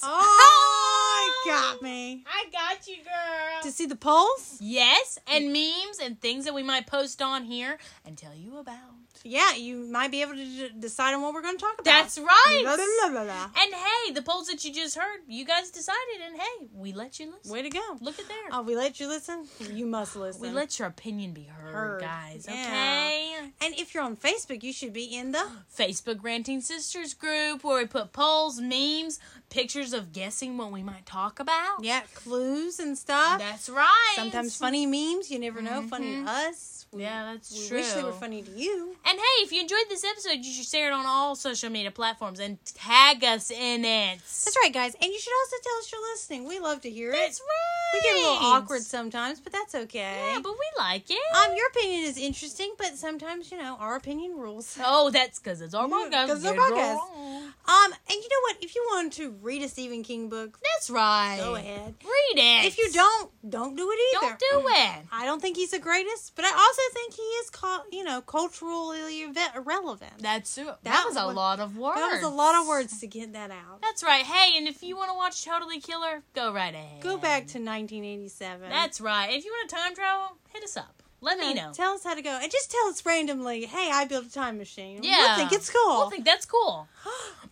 [SPEAKER 2] Oh, got me.
[SPEAKER 1] I got you, girl.
[SPEAKER 2] To see the polls?
[SPEAKER 1] Yes, and memes and things that we might post on here and tell you about.
[SPEAKER 2] Yeah, you might be able to d- decide on what we're going to talk about.
[SPEAKER 1] That's right.
[SPEAKER 2] Blah, blah, blah, blah.
[SPEAKER 1] And hey, the polls that you just heard, you guys decided, and hey, we let you listen.
[SPEAKER 2] Way to go.
[SPEAKER 1] Look at there.
[SPEAKER 2] Oh, we let you listen? You must listen.
[SPEAKER 1] We let your opinion be heard,
[SPEAKER 2] Heard.
[SPEAKER 1] guys.
[SPEAKER 2] Yeah.
[SPEAKER 1] Okay.
[SPEAKER 2] And if you're on Facebook, you should be in the...
[SPEAKER 1] Facebook Ranting Sisters group where we put polls, memes, pictures of guessing what we might talk about.
[SPEAKER 2] Yeah, clues and stuff.
[SPEAKER 1] That's right.
[SPEAKER 2] Sometimes funny memes. You never know. Funny
[SPEAKER 1] Mhm.
[SPEAKER 2] to us. We,
[SPEAKER 1] Yeah, that's
[SPEAKER 2] we
[SPEAKER 1] true.
[SPEAKER 2] wish they were funny to you.
[SPEAKER 1] And hey, if you enjoyed this episode, you should share it on all social media platforms and tag us in it.
[SPEAKER 2] That's right, guys. And you should also tell us you're listening. We love to hear
[SPEAKER 1] That's
[SPEAKER 2] it.
[SPEAKER 1] right.
[SPEAKER 2] We get a little awkward sometimes, but that's okay.
[SPEAKER 1] Yeah, but we like it.
[SPEAKER 2] Um, your opinion is interesting, but sometimes, you know, our opinion rules.
[SPEAKER 1] oh, that's because it's our
[SPEAKER 2] Yeah,
[SPEAKER 1] podcast.
[SPEAKER 2] 'cause it's our
[SPEAKER 1] Get it
[SPEAKER 2] podcast.
[SPEAKER 1] wrong.
[SPEAKER 2] Um, and you know what? If you want to read a Stephen King book,
[SPEAKER 1] That's right.
[SPEAKER 2] go ahead.
[SPEAKER 1] Read it.
[SPEAKER 2] If you don't, don't do it either.
[SPEAKER 1] don't do it.
[SPEAKER 2] I don't think he's the greatest, but I also think he is, cul- you know, culturally ve- relevant.
[SPEAKER 1] That's true. That,
[SPEAKER 2] That
[SPEAKER 1] was a
[SPEAKER 2] was-
[SPEAKER 1] lot of words.
[SPEAKER 2] That was a lot of words to get that out.
[SPEAKER 1] That's right. Hey, and if you want to watch Totally Killer, go right ahead.
[SPEAKER 2] Go back to nineteen eighty-seven.
[SPEAKER 1] That's right. If you want to time travel, hit us up. Let me know.
[SPEAKER 2] Tell us how to go. And just tell us randomly, hey, I built a time machine.
[SPEAKER 1] Yeah.
[SPEAKER 2] We'll think it's cool.
[SPEAKER 1] We'll think that's cool.